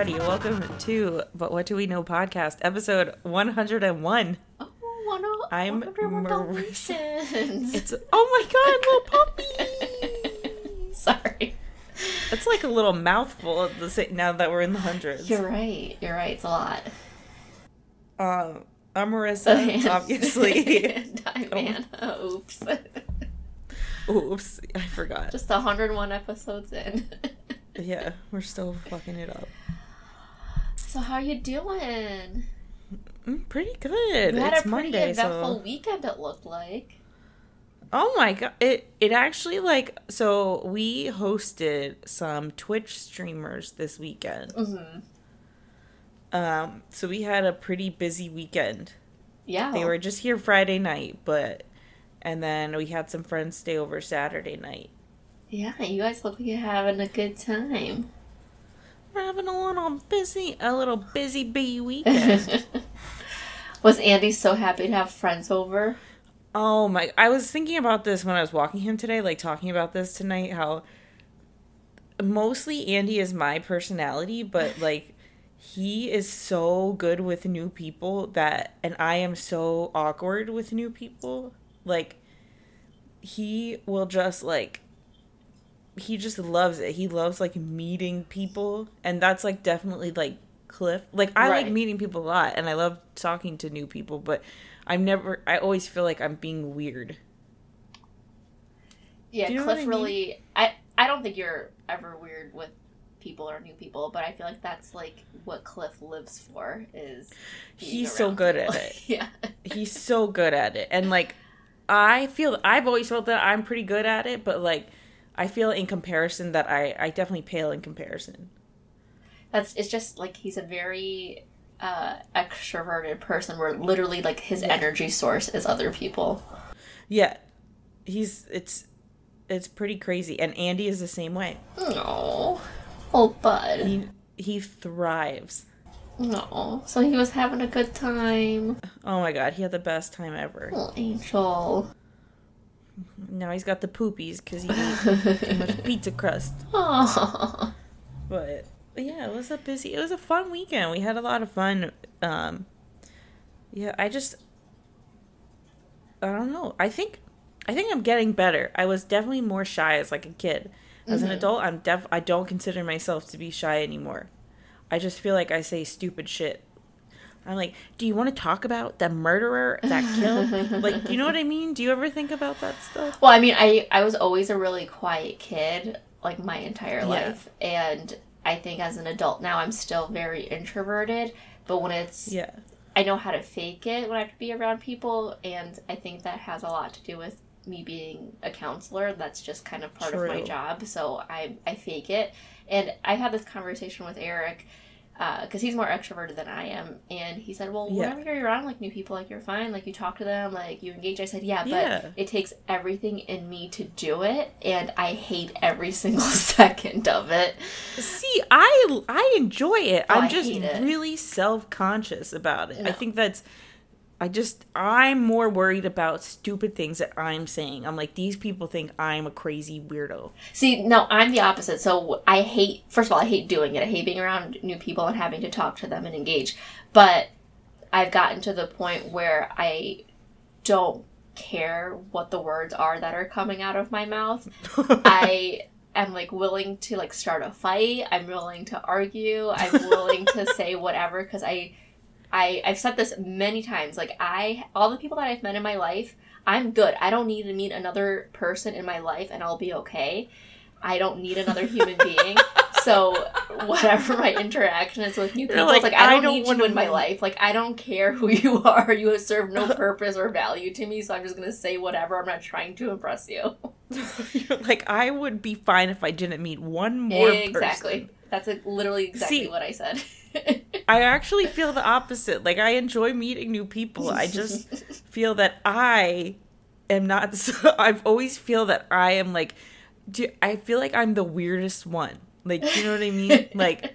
everybody. Welcome to But What Do We Know podcast, episode 101. Oh, I'm Marissa. It's oh my god, little puppy. Sorry. It's like a little mouthful of now that we're in the hundreds. You're right. It's a lot. I'm Marissa, obviously. And I'm Anna. Oops. Oops, I forgot. Just 101 episodes in. Yeah, we're still fucking it up. So how you doing? Pretty good. You had it's a pretty Monday, eventful weekend, it looked like. Oh my god. It actually, so we hosted some Twitch streamers this weekend. Mm-hmm. So we had a pretty busy weekend. Yeah. They were just here Friday night, and then we had some friends stay over Saturday night. Yeah, you guys look like you're having a good time. We're having a little busy bee weekend. Was Andy so happy to have friends over? Oh my, I was thinking about this when I was walking him today, talking about this tonight, how mostly Andy is my personality, but he is so good with new people and I am so awkward with new people. He will just he just loves it. He loves meeting people, and that's definitely Cliff. I like meeting people a lot, and I love talking to new people, but I always feel like I'm being weird. Yeah, you know Cliff what I really mean? I don't think you're ever weird with people or new people, but I feel like that's what Cliff lives for is he's so good at it. Yeah. He's so good at it. And I've always felt that I'm pretty good at it, but I feel in comparison that I definitely pale in comparison. It's just he's a very extroverted person where literally his energy source is other people. Yeah. It's pretty crazy. And Andy is the same way. Oh bud. He thrives. No. So he was having a good time. Oh my god, he had the best time ever. Oh, Angel. Now he's got the poopies because he ate too much pizza crust. Oh. But yeah, it was a fun weekend. We had a lot of fun. Yeah, I don't know. I think I'm getting better. I was definitely more shy as a kid. As an adult, I don't consider myself to be shy anymore. I just feel like I say stupid shit. I'm do you want to talk about the murderer that killed people? You know what I mean? Do you ever think about that stuff? Well, I mean, I was always a really quiet kid, my entire life. And I think as an adult now, I'm still very introverted. But when it's... Yeah. I know how to fake it when I have to be around people. And I think that has a lot to do with me being a counselor. That's just kind of part of my job. So I fake it. And I had this conversation with Eric... because he's more extroverted than I am, and he said, well, whenever you're around, new people, you're fine, you talk to them, you engage. I said, but it takes everything in me to do it, and I hate every single second of it. See, I enjoy it. I'm just it. really self-conscious about it. No. I think I'm more worried about stupid things that I'm saying. I'm these people think I'm a crazy weirdo. See, no, I'm the opposite. So first of all, I hate doing it. I hate being around new people and having to talk to them and engage. But I've gotten to the point where I don't care what the words are that are coming out of my mouth. I am willing to start a fight. I'm willing to argue. I'm willing to say whatever because I've said this many times. All the people that I've met in my life, I'm good. I don't need to meet another person in my life and I'll be okay. I don't need another human being. So whatever my interaction is with new people, I don't need you in my life. I don't care who you are. You serve no purpose or value to me. So I'm just going to say whatever. I'm not trying to impress you. I would be fine if I didn't meet one more Exactly. person. That's literally exactly what I said. I actually feel the opposite. I enjoy meeting new people. I just feel that I am not... I always feel that I am I feel like I'm the weirdest one. You know what I mean?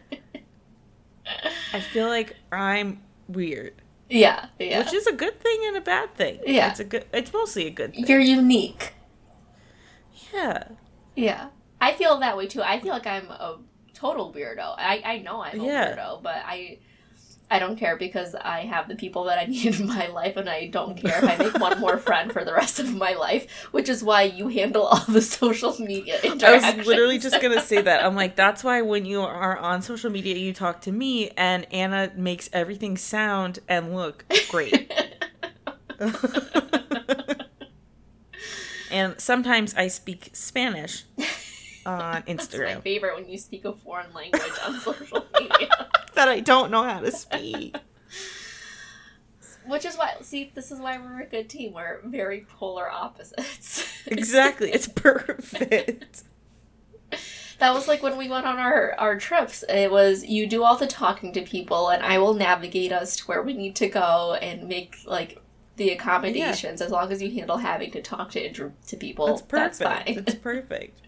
I feel like I'm weird. Yeah. Which is a good thing and a bad thing. Yeah. It's mostly a good thing. You're unique. Yeah. Yeah. I feel that way too. I feel like I'm a total weirdo. I know I'm a Yeah. weirdo, but I don't care because I have the people that I need in my life, and I don't care if I make one more friend for the rest of my life, which is why you handle all the social media interactions. I was literally just going to say that. I'm like, that's why when you are on social media, you talk to me, and Anna makes everything sound and look great. And sometimes I speak Spanish on Instagram. That's my favorite, when you speak a foreign language on social media. That I don't know how to speak. Which is why, see, this is why we're a good team. We're very polar opposites. Exactly. It's perfect. That was like when we went on our trips. It was, you do all the talking to people, and I will navigate us to where we need to go and make, like, the accommodations, as long as you handle having to talk to people. That's perfect. That's fine. It's perfect.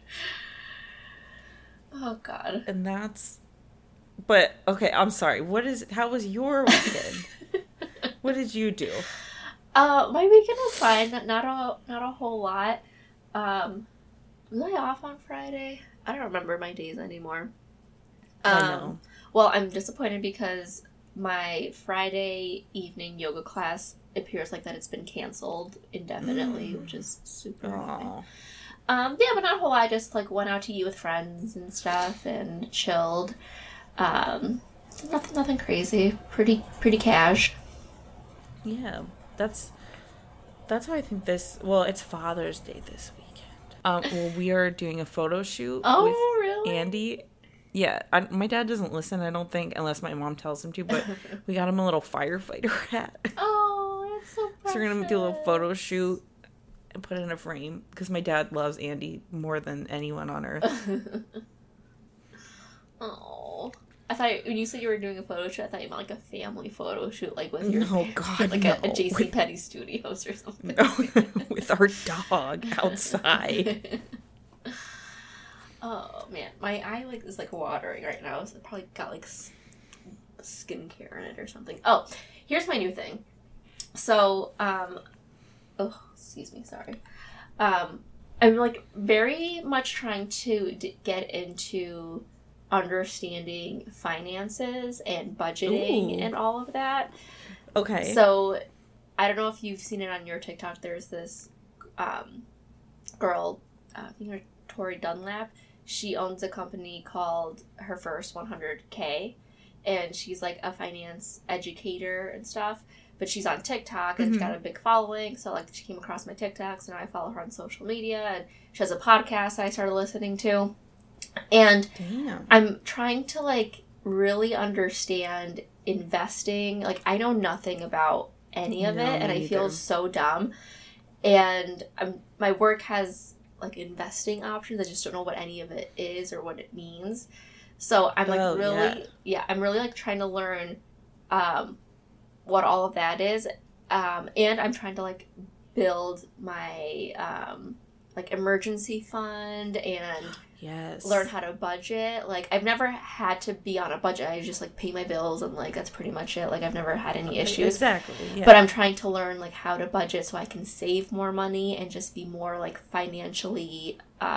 Oh, God. And that's... But, okay, I'm sorry. How was your weekend? What did you do? My weekend was fine. Not a whole lot. Was I off on Friday? I don't remember my days anymore. I know. Well, I'm disappointed because my Friday evening yoga class appears like that it's been canceled indefinitely, which is super annoying. Yeah, but not a whole lot. I just, like, went out to eat with friends and stuff and chilled. Nothing crazy. Pretty cash. Yeah, that's how I think this... Well, it's Father's Day this weekend. Well, we are doing a photo shoot with Really? Andy. Yeah, my dad doesn't listen, I don't think, unless my mom tells him to, but we got him a little firefighter hat. Oh, that's so precious. So we're going to do a little photo shoot and put it in a frame, because my dad loves Andy more than anyone on earth. Oh. I thought, when you said you were doing a photo shoot, I thought you meant like a family photo shoot, like with your like a JCPenney Studios or something. No, with our dog outside. Oh man, my eye is like watering right now. So it probably got like skincare in it or something. Oh, here's my new thing. So, excuse me, sorry. I'm like very much trying to get into understanding finances and budgeting and all of that. Okay. So, I don't know if you've seen it on your TikTok. There's this girl, I think her Tori Dunlap. She owns a company called Her First 100K, and she's like a finance educator and stuff. But she's on TikTok, and she's got a big following. So, like, she came across my TikToks, and I follow her on social media. And she has a podcast I started listening to. And I'm trying to, like, really understand investing. Like, I know nothing about any of it, and I feel so dumb. And my work has, like, investing options. I just don't know what any of it is or what it means. So I'm, like, I'm really, like, trying to learn what all of that is. And I'm trying to, like, build my, like, emergency fund and learn how to budget. Like, I've never had to be on a budget. I just, like, pay my bills and, like, that's pretty much it. Like, I've never had any issues. Exactly, yeah. But I'm trying to learn, like, how to budget so I can save more money and just be more, like, financially,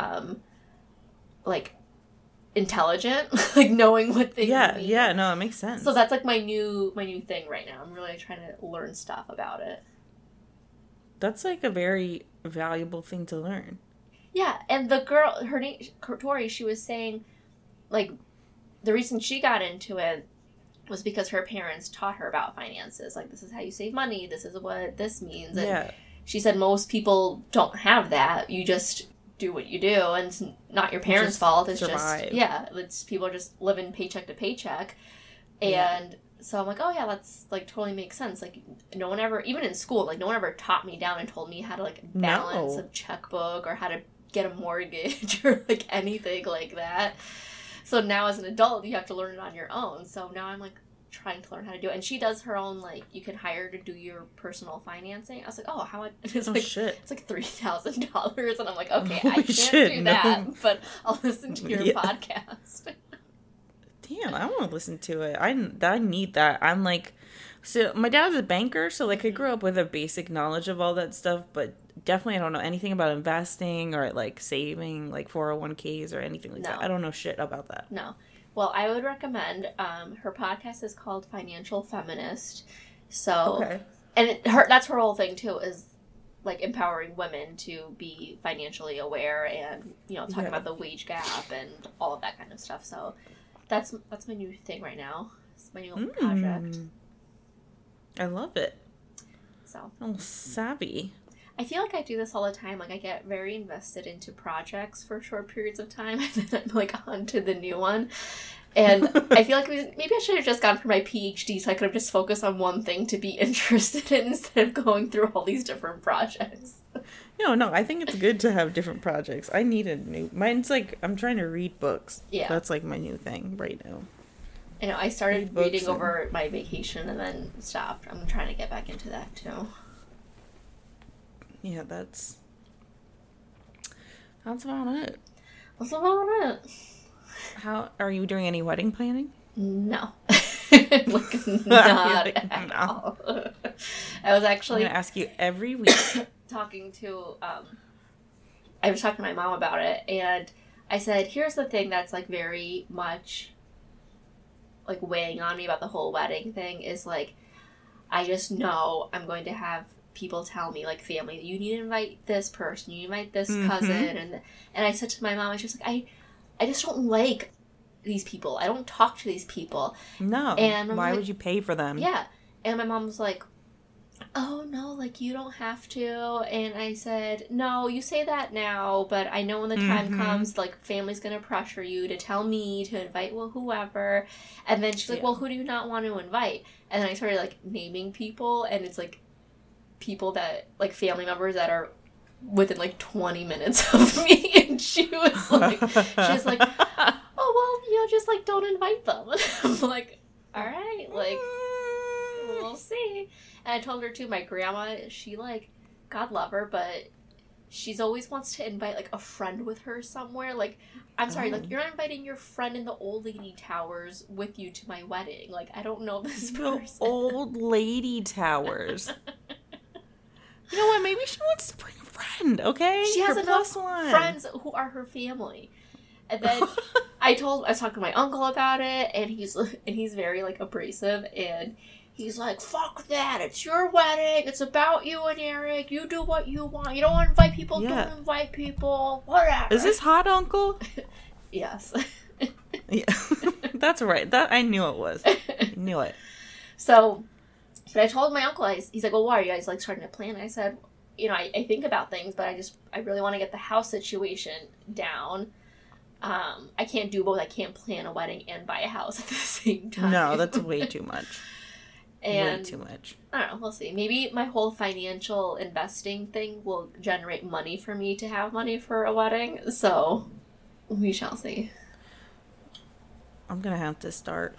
like, intelligent. Like, knowing what things mean. Yeah, no, it makes sense. So that's, like, my new thing right now. I'm really trying to learn stuff about it. That's, like, a very valuable thing to learn. Yeah, and the girl, her name, Tori, she was saying, like, the reason she got into it was because her parents taught her about finances. Like, this is how you save money. This is what this means. And she said most people don't have that. You just do what you do, and it's not your parents' fault. It's survive. It's people are just living paycheck to paycheck. And so I'm like, oh yeah, that's, like, totally makes sense. Like, no one ever, even in school, like, no one ever taught me down and told me how to, like, balance a checkbook or how to get a mortgage or, like, anything like that. So now as an adult, you have to learn it on your own. So now I'm, like, trying to learn how to do it. And she does her own, like, you can hire to do your personal financing. I was like, oh, how much? It's like, shit. It's like $3,000. And I'm like, okay, Holy I can't shit, do that, but I'll listen to your podcast. Damn, I want to listen to it. I need that. I'm like, so my dad's a banker, so, like, I grew up with a basic knowledge of all that stuff, but definitely I don't know anything about investing or, like, saving, like, 401ks or anything like that. I don't know shit about that. No. Well, I would recommend, her podcast is called Financial Feminist. So, Okay. and that's her whole thing too, is like empowering women to be financially aware and, talking about the wage gap and all of that kind of stuff. So that's my new thing right now. It's my new project. I love it. So. Oh, savvy. I feel like I do this all the time. Like, I get very invested into projects for short periods of time, and then I'm, like, on to the new one. And I feel like maybe I should have just gone for my PhD so I could have just focused on one thing to be interested in instead of going through all these different projects. No, I think it's good to have different projects. I need a new... Mine's, like, I'm trying to read books. Yeah. That's, like, my new thing right now. I know, I started reading over my vacation and then stopped. I'm trying to get back into that, too. Yeah, that's about it. That's about it. How are you doing any wedding planning? No. Like, not at all. I was actually... I'm going to ask you every week. talking to... I was talking to my mom about it, and I said, here's the thing that's, like, very much, like, weighing on me about the whole wedding thing is, like, I just know I'm going to have people tell me, like, family, you need to invite this person, you need to invite this cousin, and I said to my mom, I was just like, I just don't like these people. I don't talk to these people. No. And why would you pay for them? Yeah. And my mom was like, oh, no, like, you don't have to. And I said, no, you say that now, but I know when the time comes, like, family's going to pressure you to tell me to invite, well, whoever. And then she's like, well, who do you not want to invite? And then I started, like, naming people, and it's, like, people that, like, family members that are within, like, 20 minutes of me. And she was like, oh, well, just, like, don't invite them. And I'm like, all right, like, we'll see. And I told her, too, my grandma, she, like, God love her, but she's always wants to invite, like, a friend with her somewhere. Like, I'm sorry, like, you're not inviting your friend in the old lady towers with you to my wedding. Like, I don't know this person. The old lady towers. You know what? Maybe she wants to bring a friend, okay? She has her enough +1. friends who are her family. And then I was talking to my uncle about it, and he's very, like, abrasive, and he's like, fuck that, it's your wedding, it's about you and Eric, you do what you want, you don't want to invite people, don't invite people, whatever. Is this hot, Uncle? Yes. Yeah, that's right, that I knew it was. I knew it. So, but I told my uncle, he's like, well, why are you guys, like, starting to plan? And I said, I think about things, but I really want to get the house situation down. I can't do both. I can't plan a wedding and buy a house at the same time. No, that's way too much. And way too much. I don't know. We'll see. Maybe my whole financial investing thing will generate money for me to have money for a wedding. So we shall see. I'm gonna have to start.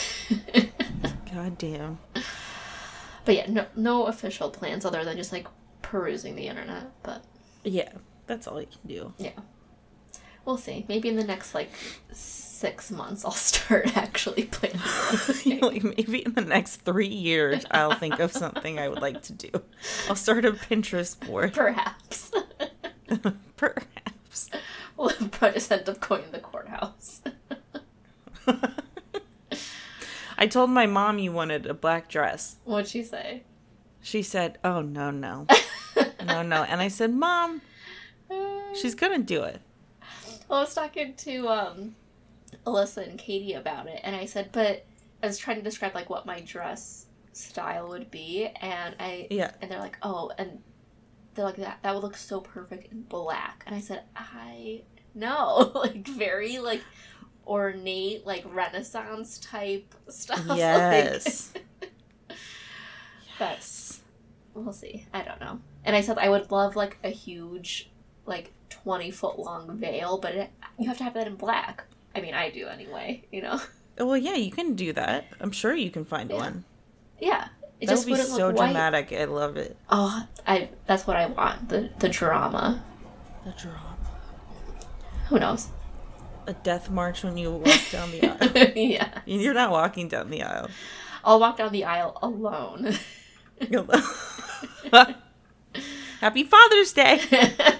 God damn. But yeah, no official plans other than just like perusing the internet. But yeah, that's all you can do. Yeah. We'll see. Maybe in the next, like, 6 months, I'll start actually planning. Like, maybe in the next 3 years, I'll think of something I would like to do. I'll start a Pinterest board. Perhaps. Perhaps. We'll probably just end up going to the courthouse. I told my mom you wanted a black dress. What'd she say? She said, oh, no. No. And I said, Mom, she's gonna do it. Well, I was talking to Alyssa and Katie about it, and I said, but I was trying to describe, like, what my dress style would be, and and they're like, oh, and they're like, that would look so perfect in black. And I said, I know, like, very, like, ornate, like, Renaissance type stuff. Yes. But we'll see. I don't know. And I said I would love, like, a huge, like, 20-foot long veil, but you have to have that in black. I mean, I do anyway, Well, yeah, you can do that. I'm sure you can find one. Yeah. It that would be so dramatic. I love it. Oh, that's what I want. The drama. The drama. Who knows? A death march when you walk down the aisle. Yeah. You're not walking down the aisle. I'll walk down the aisle alone. Happy Father's Day.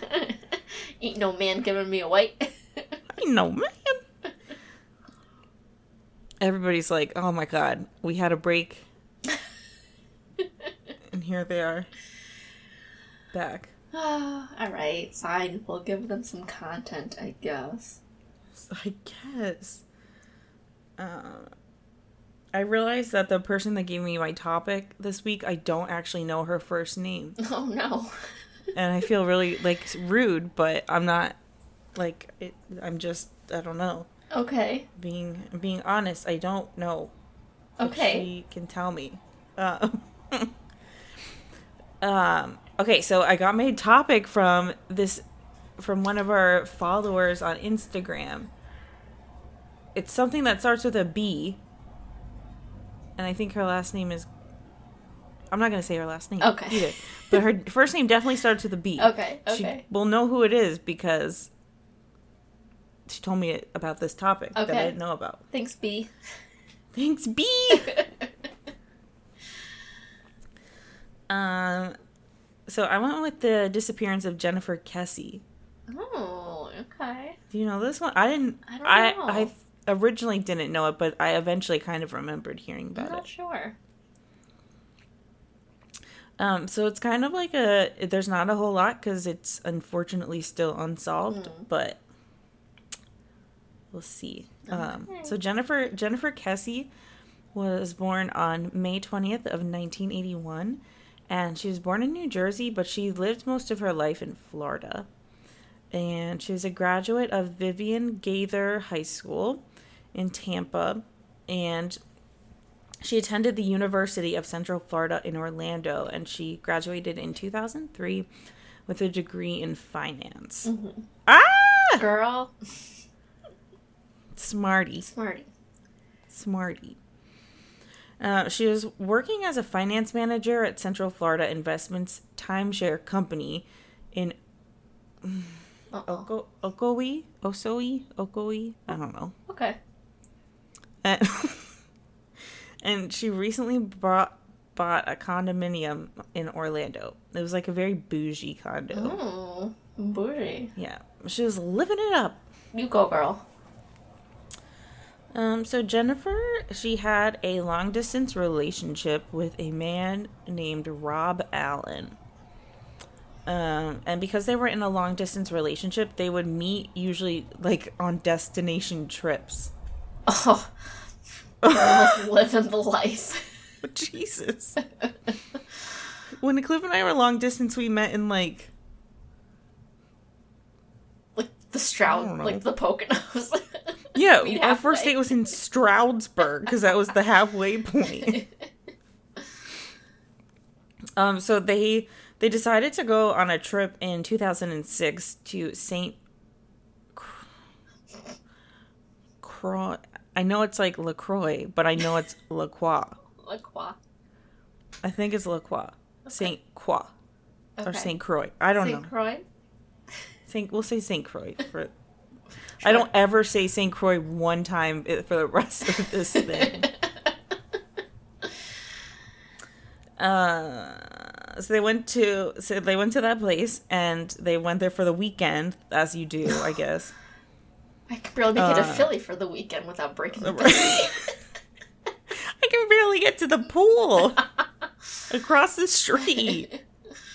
Ain't no man giving me a white. Ain't no man. everybody's like, oh my God, we had a break. And here they are. Back. All right, fine. We'll give them some content, I guess. I guess. I realized that the person that gave me my topic this week, I don't actually know her first name. Oh, no. And I feel really, rude, but I'm not, I'm just, I don't know. Okay. Being honest, I don't know. Okay. She can tell me. Okay, so I got my topic from one of our followers on Instagram. It's something that starts with a B. And I think her last name is... I'm not going to say her last name either. But her first name definitely starts with a B. Okay. She will know who it is because she told me about this topic that I didn't know about. Thanks, B. Thanks, B! So I went with the disappearance of Jennifer Kesse. Oh, okay. Do you know this one? I don't know. I originally didn't know it, but I eventually kind of remembered hearing about it. I'm not sure. So it's kind of like there's not a whole lot because it's unfortunately still unsolved, but we'll see. So Jennifer Kesse was born on May 20th of 1981, and she was born in New Jersey, but she lived most of her life in Florida. And she was a graduate of Vivian Gaither High School in Tampa, and she attended the University of Central Florida in Orlando, and she graduated in 2003 with a degree in finance. Mm-hmm. Ah! Girl. Smarty. She was working as a finance manager at Central Florida Investments Timeshare Company in Ocoee? I don't know. Okay. And she recently bought a condominium in Orlando. It was like a very bougie condo. Oh, bougie. Yeah. She was living it up. You go, girl. So Jennifer, she had a long-distance relationship with a man named Rob Allen. And because they were in a long-distance relationship, they would meet usually, on destination trips. Oh, almost living the life. Jesus. When Cliff and I were long-distance, we met in, the Stroud, the Poconos. Yeah, our first date was in Stroudsburg, because that was the halfway point. So they decided to go on a trip in 2006 to St. Croix. I know it's like LaCroix, but I know it's La Croix. La Croix. I think it's La Croix. Okay. St. Croix. Okay. Or St. Croix. I don't know. St. Croix? We'll say St. Croix. Sure. I don't ever say St. Croix one time for the rest of this thing. So they went to that place, and they went there for the weekend, as you do, I guess. I can barely make it to Philly for the weekend without breaking the bank. I can barely get to the pool across the street.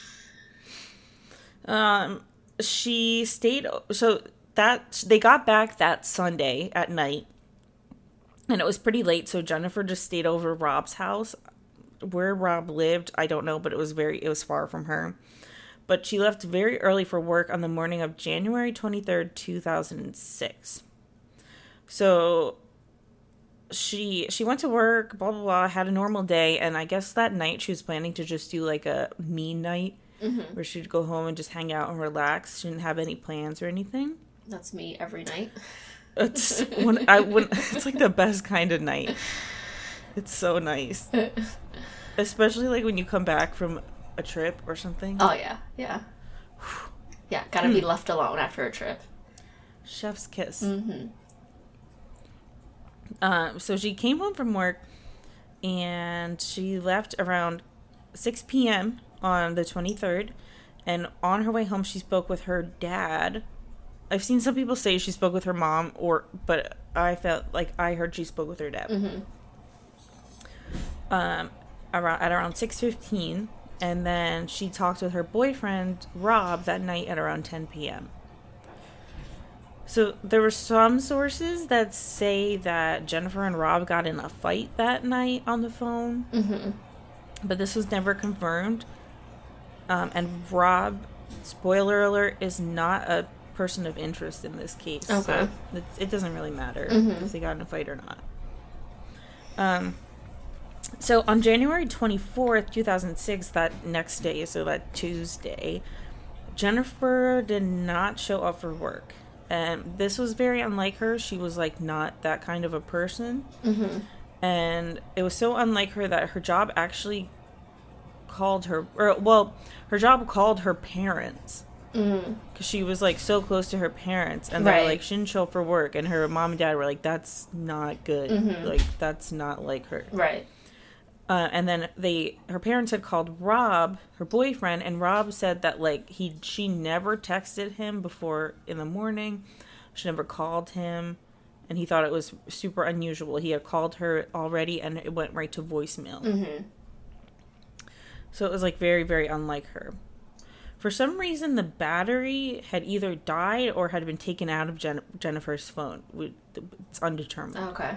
She stayed, so that they got back that Sunday at night, and it was pretty late, so Jennifer just stayed over Rob's house. Where Rob lived, I don't know, but it was far from her. But she left very early for work on the morning of January 23rd, 2006. So she went to work, blah, blah, blah, had a normal day, and I guess that night she was planning to just do a me night, where she'd go home and just hang out and relax. She didn't have any plans or anything. That's me every night. It's it's the best kind of night. It's so nice. Especially when you come back from a trip or something. Oh, yeah. Yeah. Yeah, gotta be left alone after a trip. Chef's kiss. Mm-hmm. So she came home from work, and she left around 6 p.m. on the 23rd, and on her way home she spoke with her dad. I've seen some people say she spoke with her mom, but I felt like I heard she spoke with her dad. Mm-hmm. Around 6:15, and then she talked with her boyfriend Rob that night at around 10 p.m. So there were some sources that say that Jennifer and Rob got in a fight that night on the phone, Mm-hmm. but this was never confirmed. And Rob, spoiler alert, is not a person of interest in this case. Okay. So it doesn't really matter if they got in a fight or not. So on January 24th, 2006, that next day, so that Tuesday, Jennifer did not show up for work. And this was very unlike her. She was, like, not that kind of a person. Mm-hmm. And it was so unlike her that her job actually called her, her job called her parents. Because she was, like, so close to her parents. And they were like, she didn't show up for work. And her mom and dad were like, that's not good. Like, that's not like her. Right. And then her parents had called Rob, her boyfriend, and Rob said that, like, she never texted him before in the morning. She never called him, and he thought it was super unusual. He had called her already, and it went right to voicemail. Mm-hmm. So it was, like, very, very unlike her. For some reason, the battery had either died or had been taken out of Jennifer's phone. It's undetermined. Okay.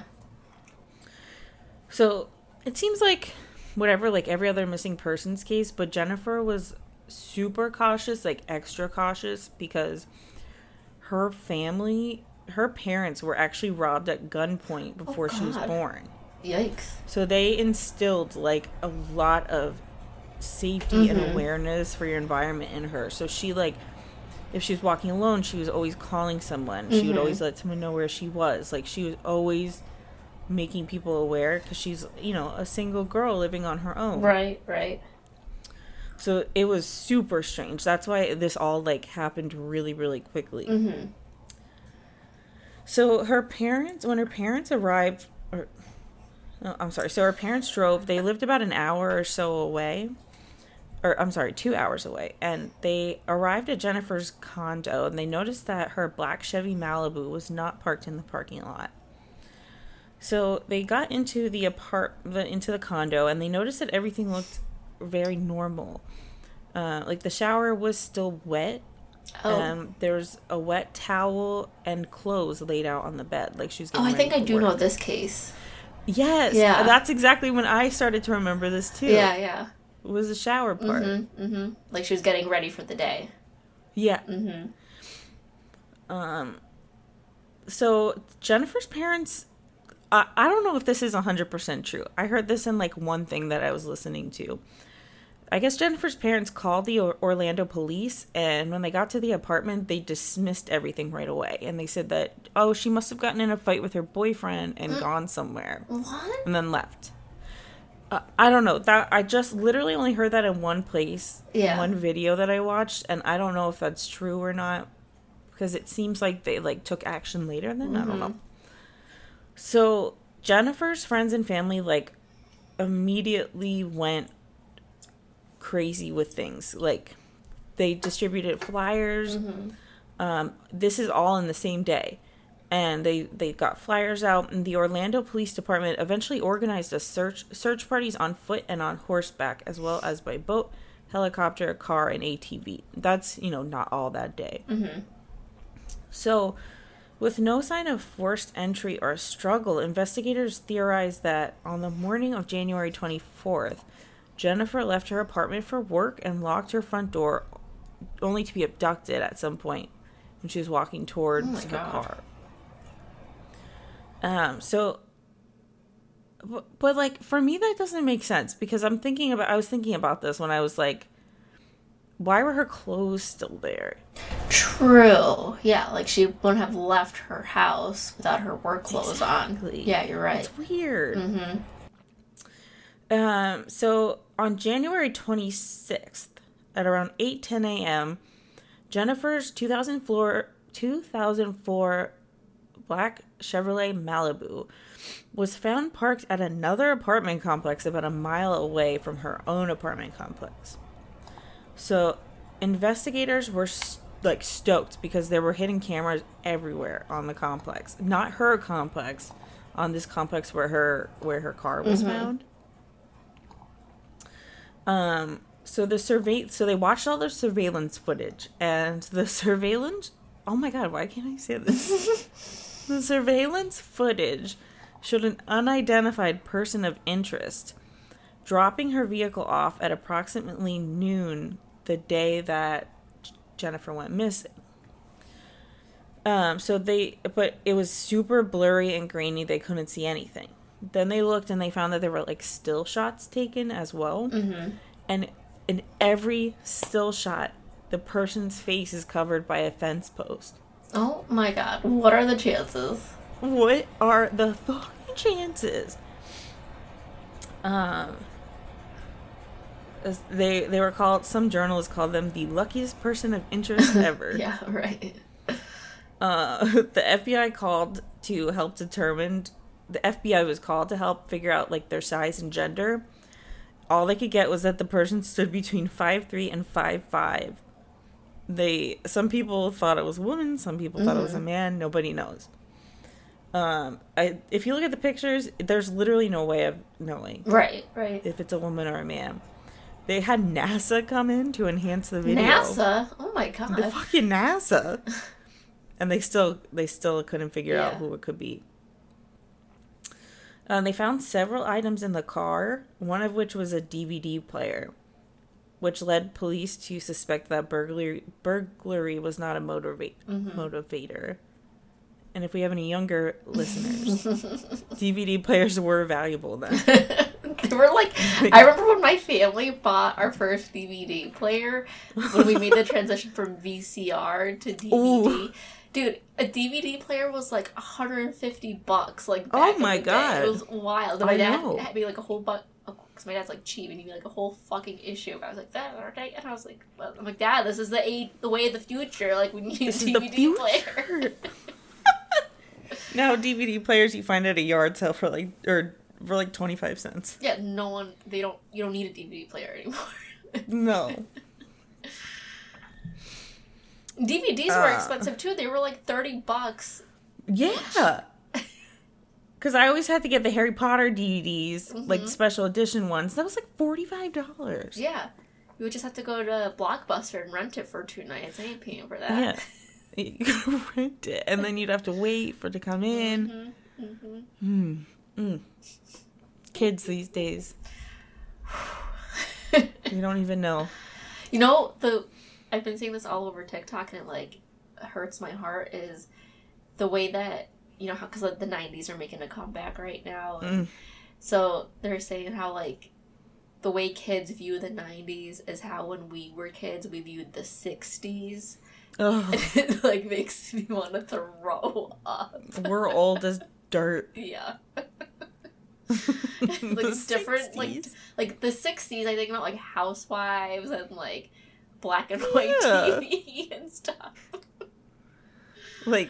So it seems like whatever, like every other missing persons case, but Jennifer was super cautious, like extra cautious, because her parents were actually robbed at gunpoint before she was born. Yikes. So they instilled like a lot of safety and awareness for your environment in her. So she, like, if she was walking alone, she was always calling someone. She would always let someone know where she was. Like, she was always making people aware, because she's, you know, a single girl living on her own. Right. So it was super strange. That's why this all, like, happened really, really quickly. Mm-hmm. So when her parents arrived, so her parents drove. They lived about an hour or so away. 2 hours away. And they arrived at Jennifer's condo, and they noticed that her black Chevy Malibu was not parked in the parking lot. So they got into into the condo, and they noticed that everything looked very normal. Like, the shower was still wet. There was a wet towel and clothes laid out on the bed. Like, she was getting I ready think I for do work. know this case. Yes. Yeah. That's exactly when I started to remember this, too. Yeah. It was the shower part. Like, she was getting ready for the day. Yeah. So Jennifer's parents, I don't know if this is 100% true. I heard this in, like, one thing that I was listening to. I guess Jennifer's parents called the Orlando police, and when they got to the apartment, they dismissed everything right away. And they said that, she must have gotten in a fight with her boyfriend and gone somewhere. What? And then left. I don't know. That I just literally only heard that in one place. Yeah. One video that I watched, and I don't know if that's true or not, because it seems like they, like, took action later then. I don't know. So Jennifer's friends and family, like, immediately went crazy with things. Like, they distributed flyers. This is all in the same day. And they got flyers out, and the Orlando Police Department eventually organized a search parties on foot and on horseback, as well as by boat, helicopter, car, and ATV. That's, not all that day. So, with no sign of forced entry or struggle, investigators theorized that on the morning of January 24th, Jennifer left her apartment for work and locked her front door, only to be abducted at some point when she was walking towards her car. But like, for me, that doesn't make sense, because I was thinking about this when I was like, why were her clothes still there? True. Yeah, like, she wouldn't have left her house without her work clothes on. Yeah, you're right. It's weird. So on January 26th at around 8:10 a.m., Jennifer's 2004 black Chevrolet Malibu was found parked at another apartment complex about a mile away from her own apartment complex. So investigators were like stoked because there were hidden cameras everywhere on the complex. Not her complex, on this complex where her car was found. So they watched all the surveillance footage, and the surveillance, oh my god, why can't I say this? The surveillance footage showed an unidentified person of interest dropping her vehicle off at approximately noon the day that Jennifer went missing. But it was super blurry and grainy. They couldn't see anything. Then they looked and they found that there were like still shots taken as well. Mm-hmm. And in every still shot, the person's face is covered by a fence post. Oh my god. What are the chances? What are the fucking chances? They were called, some journalists called them the luckiest person of interest ever. Yeah, right. The FBI called to help determine, the FBI was called to help figure out like their size and gender. All they could get was that the person stood between 5'3" and 5'5". Some people thought it was a woman, some people thought it was a man, nobody knows. If you look at the pictures, there's literally no way of knowing. Right. If it's a woman or a man. They had NASA come in to enhance the video. NASA? Oh my god. The fucking NASA. And they still couldn't figure out who it could be. They found several items in the car, one of which was a DVD player, which led police to suspect that burglary was not a motivator. And if we have any younger listeners, DVD players were valuable then. They were like, I remember when my family bought our first DVD player, when we made the transition from VCR to DVD. Ooh. Dude, a DVD player was like $150. Like, back in the day. It was wild. And my dad had me like a whole because my dad's like cheap, and he'd be like a whole fucking issue. I was like, that right? And I was like, well, I'm like, Dad, this is the way of the future. Like, we need a DVD player. Now DVD players you find at a yard sale for like 25 cents. Yeah, you don't need a DVD player anymore. No. DVDs were expensive too. They were like $30. Yeah. Because I always had to get the Harry Potter DVDs, like special edition ones. That was like $45. Yeah. You would just have to go to Blockbuster and rent it for 2 nights. I ain't paying for that. Yeah. You gotta rent it, and then you'd have to wait for it to come in. Kids these days. You don't even know. You know, I've been seeing this all over TikTok, and it like hurts my heart, is the way that, you know, how, because like, the 90s are making a comeback right now. And so they're saying how like the way kids view the 90s is how when we were kids we viewed the 60s. Oh. It like makes me want to throw up. We're old as dirt. Yeah. Like different 60s. like the 60s, I think about like Housewives and like black and white TV and stuff. Like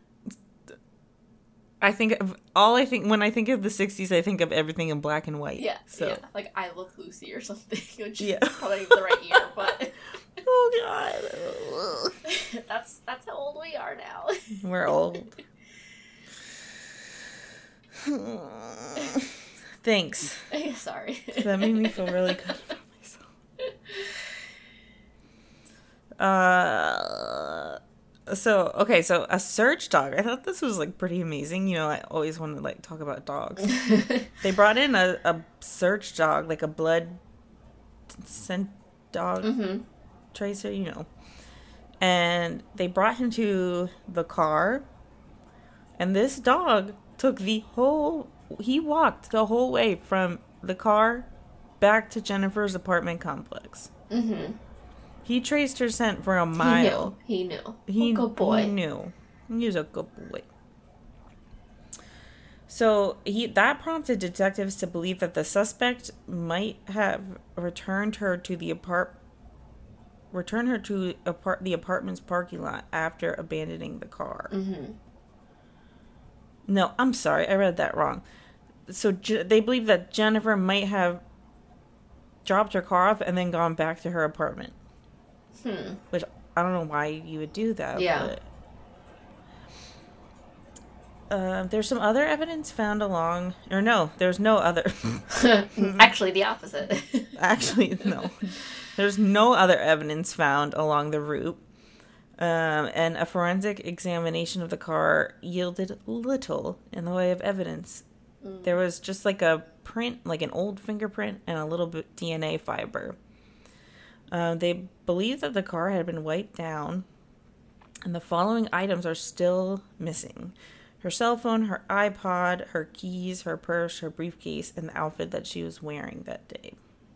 when I think of the 60s, I think of everything in black and white. Yeah. So like I Love Lucy or something, which is probably the right year, but oh god. That's how old we are now. We're old. Thanks. Sorry. That made me feel really good about myself. So a search dog. I thought this was like pretty amazing. You know, I always want to like talk about dogs. They brought in a search dog, like a blood scent dog tracer, you know. And they brought him to the car, and this dog he walked the whole way from the car back to Jennifer's apartment complex. He traced her scent for a mile. He knew. Good boy. He knew. He was a good boy. So that prompted detectives to believe that the suspect might have returned her to the apartment's parking lot after abandoning the car. No, I'm sorry, I read that wrong. So they believe that Jennifer might have dropped her car off and then gone back to her apartment. Which I don't know why you would do that. Yeah. But, there's some other evidence found along... Or no, there's no other... Actually, the opposite. Actually, no. There's no other evidence found along the route. And a forensic examination of the car yielded little in the way of evidence. There was just like a print, like an old fingerprint, and a little bit DNA fiber. They believe that the car had been wiped down, and the following items are still missing: her cell phone, her iPod, her keys, her purse, her briefcase, and the outfit that she was wearing that day.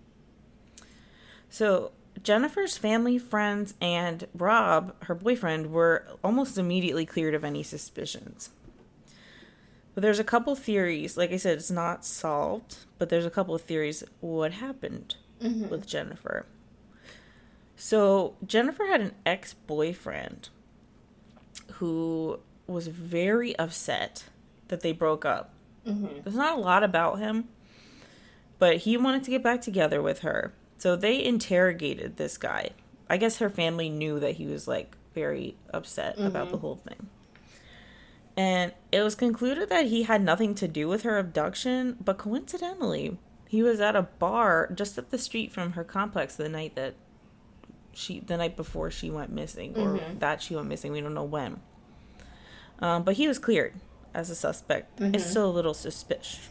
So Jennifer's family, friends, and Rob, her boyfriend, were almost immediately cleared of any suspicions. But there's a couple theories. Like I said, it's not solved, but there's a couple of theories what happened with Jennifer. So Jennifer had an ex-boyfriend who was very upset that they broke up. There's not a lot about him, but he wanted to get back together with her. So they interrogated this guy. I guess her family knew that he was like very upset about the whole thing. And it was concluded that he had nothing to do with her abduction, but coincidentally, he was at a bar just up the street from her complex the night before she went missing, or that she went missing. We don't know when. But he was cleared as a suspect. It's still a little suspicious.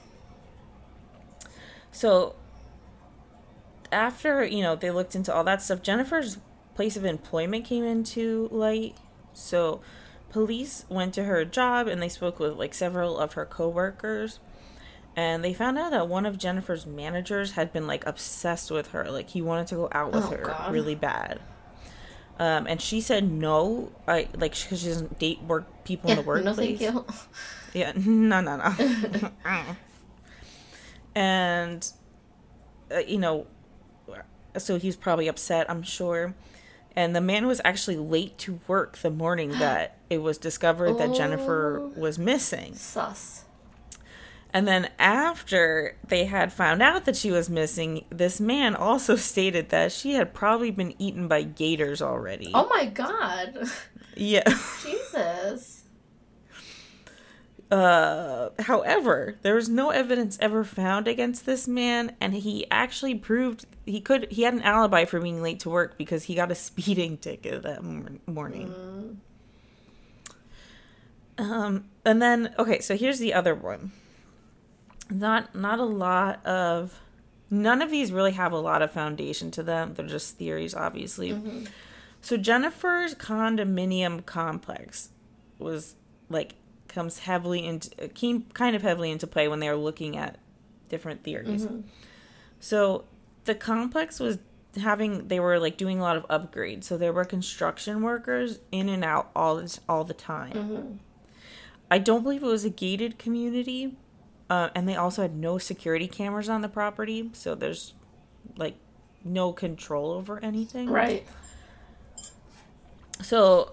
So after, they looked into all that stuff, Jennifer's place of employment came into light. So police went to her job and they spoke with like several of her coworkers, and they found out that one of Jennifer's managers had been like obsessed with her. Like he wanted to go out with her really bad. And she said no, because she doesn't date people in the workplace. No, thank you. Yeah, no. And so he's probably upset, I'm sure. And the man was actually late to work the morning that it was discovered that Jennifer was missing. Sus. And then after they had found out that she was missing, this man also stated that she had probably been eaten by gators already. Oh my God. Yeah. Jesus. However, there was no evidence ever found against this man, and he actually proved he had an alibi for being late to work because he got a speeding ticket that morning. And then, okay, so here's the other one. None of these really have a lot of foundation to them. They're just theories, obviously. So Jennifer's condominium complex came kind of heavily into play when they were looking at different theories. So the complex was they were like doing a lot of upgrades. So there were construction workers in and out all the time. I don't believe it was a gated community. And they also had no security cameras on the property. So there's like no control over anything. Right. So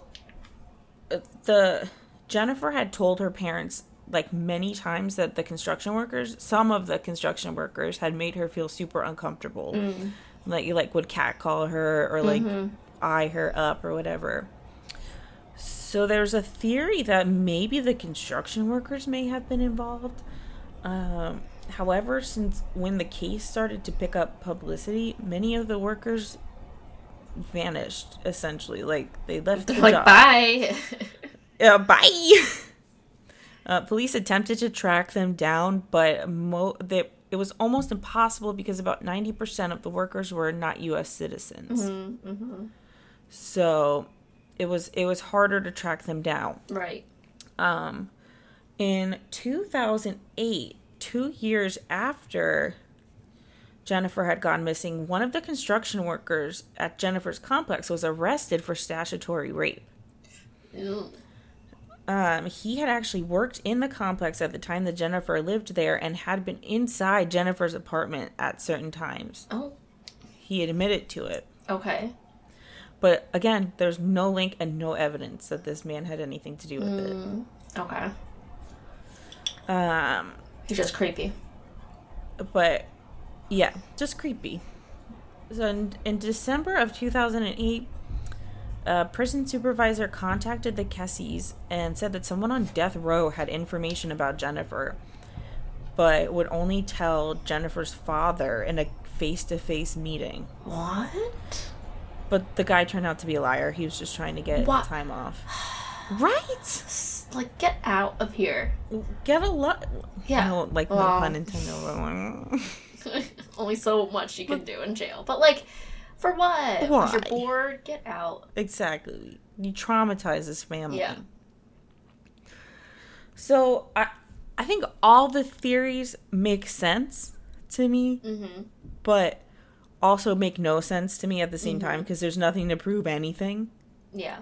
Jennifer had told her parents like many times that some of the construction workers had made her feel super uncomfortable. Like would catcall her or like eye her up or whatever. So there's a theory that maybe the construction workers may have been involved. However, since when the case started to pick up publicity, many of the workers vanished, essentially. Like, they left the job. Bye! Bye! Police attempted to track them down, but it was almost impossible because about 90% of the workers were not U.S. citizens. So, it was harder to track them down. Right. In 2008, 2 years after Jennifer had gone missing, one of the construction workers at Jennifer's complex was arrested for statutory rape. Ew. He had actually worked in the complex at the time that Jennifer lived there and had been inside Jennifer's apartment at certain times. Oh. He admitted to it. Okay. But again, there's no link and no evidence that this man had anything to do with it. Okay. He's just creepy. But, yeah, just creepy. So in December of 2008, a prison supervisor contacted the Kessies and said that someone on death row had information about Jennifer, but would only tell Jennifer's father in a face-to-face meeting. What? But the guy turned out to be a liar. He was just trying to get time off. Right? Like, get out of here. Get a lot. Yeah. No, like, no pun intended. Only so much you can do in jail. But, like, for what? Because you're bored? Get out. Exactly. You traumatize this family. Yeah. So, I think all the theories make sense to me, but also make no sense to me at the same time, because there's nothing to prove anything. Yeah.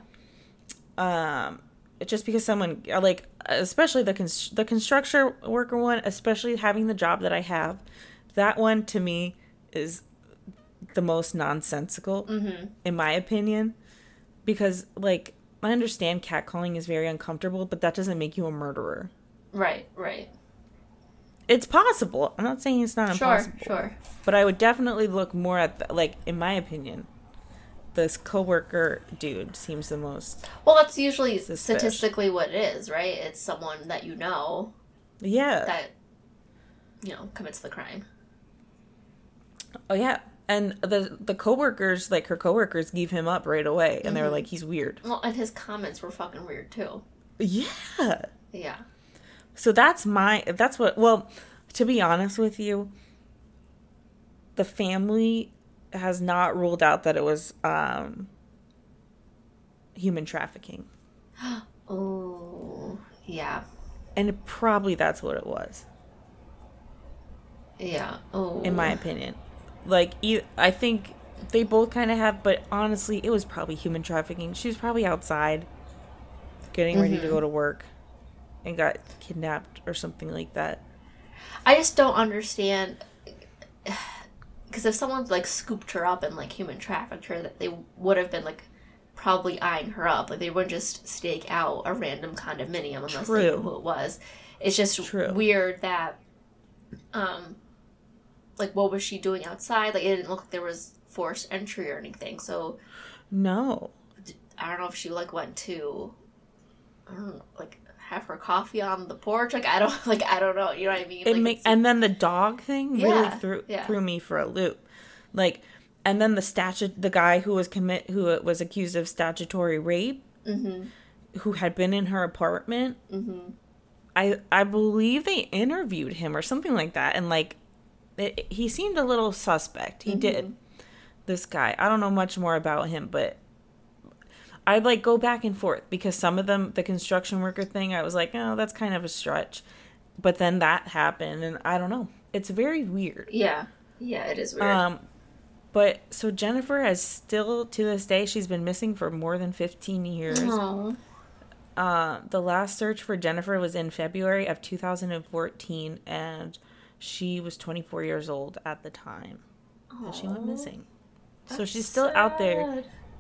Just because someone, like, especially the construction worker one, especially having the job that I have, that one to me is the most nonsensical, in my opinion, because, like, I understand catcalling is very uncomfortable, but that doesn't make you a murderer. Right. It's possible. I'm not saying it's not impossible. Sure. But I would definitely look more at, like, in my opinion, this coworker dude seems the most. Well, that's usually statistically what it is, right? It's someone that you know. Yeah. That, commits the crime. Oh, yeah. And the coworkers, like, her coworkers gave him up right away. And they were like, he's weird. Well, and his comments were fucking weird, too. Yeah. Yeah. So well, to be honest with you, the family has not ruled out that it was human trafficking. Oh, yeah. And probably that's what it was. Yeah. Oh. In my opinion. Like, I think they both kind of have, but honestly, it was probably human trafficking. She was probably outside getting ready to go to work and got kidnapped or something like that. I just don't understand, because if someone's, like, scooped her up and, like, human trafficked her, that they would have been, like, probably eyeing her up. Like, they wouldn't just stake out a random condominium unless they knew who it was. It's just weird that, like, what was she doing outside? Like, it didn't look like there was forced entry or anything, so... No. I don't know if she, like, went to, I don't know, like... have her coffee on the porch. Like, I don't know. You know what I mean? And then the dog thing really threw me for a loop. Like, and then the guy who was accused of statutory rape, who had been in her apartment. I believe they interviewed him or something like that, and, like, he seemed a little suspect. He did. This guy. I don't know much more about him, but I'd, like, go back and forth, because some of them, the construction worker thing, I was like, oh, that's kind of a stretch. But then that happened, and I don't know. It's very weird. Yeah. Yeah, it is weird. But, so Jennifer has still, to this day, she's been missing for more than 15 years. Aww. The last search for Jennifer was in February of 2014, and she was 24 years old at the time that she went missing. So she's still out there.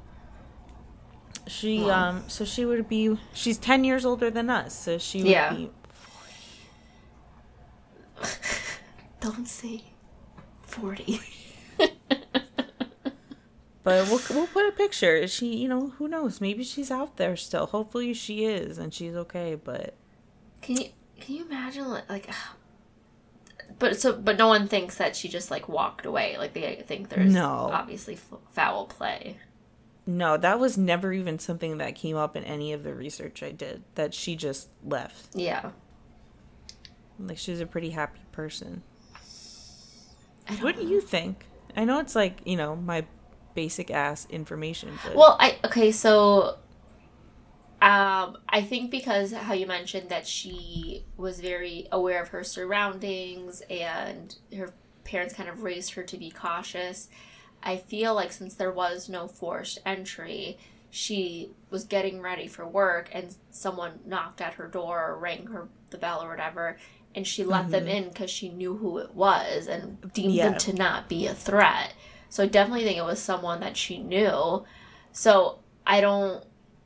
She's 10 years older than us, so she would be... Don't say 40. But we'll put a picture. Is she, who knows? Maybe she's out there still. Hopefully she is, and she's okay, but... Can you imagine, like... But no one thinks that she just, like, walked away. Like, they think there's obviously foul play. No, that was never even something that came up in any of the research I did, that she just left. Yeah. Like, she's a pretty happy person. What do you think? I know it's, like, my basic ass information, but... Well, I think because how you mentioned that she was very aware of her surroundings and her parents kind of raised her to be cautious, I feel like since there was no forced entry, she was getting ready for work and someone knocked at her door or rang the bell or whatever, and she let them in because she knew who it was and deemed them to not be a threat. So I definitely think it was someone that she knew. So I don't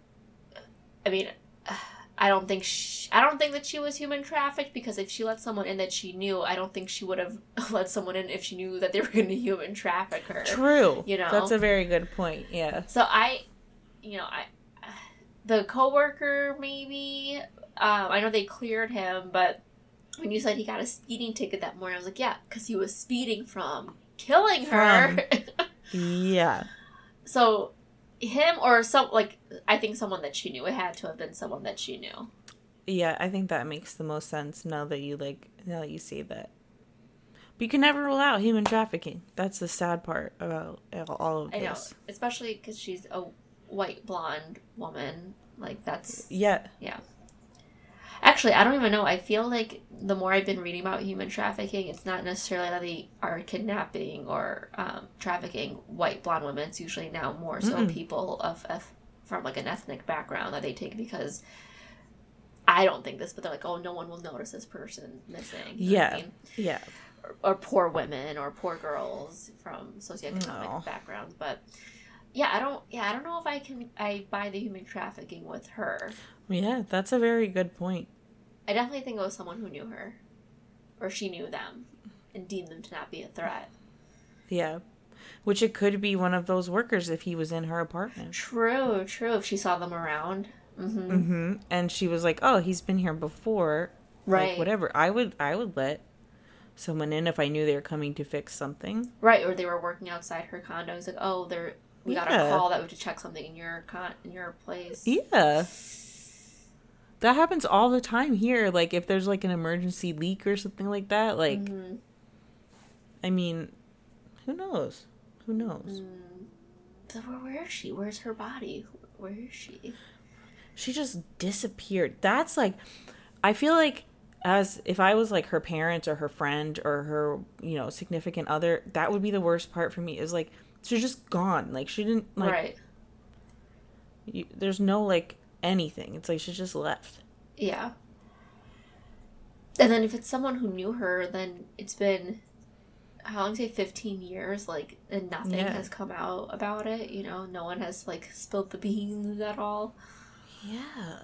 think that she was human trafficked, because if she let someone in that she knew, I don't think she would have let someone in if she knew that they were going to human traffic her. True. That's a very good point. Yeah. So I the coworker maybe. I know they cleared him, but when you said he got a speeding ticket that morning, I was like, yeah, because he was speeding from killing her. Yeah. So him or I think someone that she knew. It had to have been someone that she knew. Yeah, I think that makes the most sense now that you say that. But you can never rule out human trafficking. That's the sad part about all of this. I know, especially because she's a white blonde woman. Like, that's... Yeah. Yeah. Actually, I don't even know. I feel like the more I've been reading about human trafficking, it's not necessarily that they are kidnapping or trafficking white blonde women. It's usually now more so people from like an ethnic background that they take because I don't think this, but they're like, oh, no one will notice this person missing. You know what I mean? Yeah. Or poor women or poor girls from socioeconomic backgrounds, but... Yeah, I don't know if I buy the human trafficking with her. Yeah, that's a very good point. I definitely think it was someone who knew her. Or she knew them. And deemed them to not be a threat. Yeah. Which it could be one of those workers if he was in her apartment. True. If she saw them around. Mm-hmm. Mm-hmm. And she was like, oh, he's been here before. Right. Like, whatever. I would let someone in if I knew they were coming to fix something. Right, or they were working outside her condo. It's like, oh, we got a call that we have to check something in your place. Yeah. That happens all the time here. Like, if there's, like, an emergency leak or something like that, like, I mean, who knows? So where is she? Where's her body? Where is she? She just disappeared. That's, like, I feel like as if I was, like, her parent or her friend or her, significant other, that would be the worst part for me is, like, she's just gone. Like, she didn't, like... Right. There's no, like, anything. It's like she just left. Yeah. And then if it's someone who knew her, then it's been, how long? Say 15 years, like, and nothing has come out about it, No one has, like, spilled the beans at all. Yeah.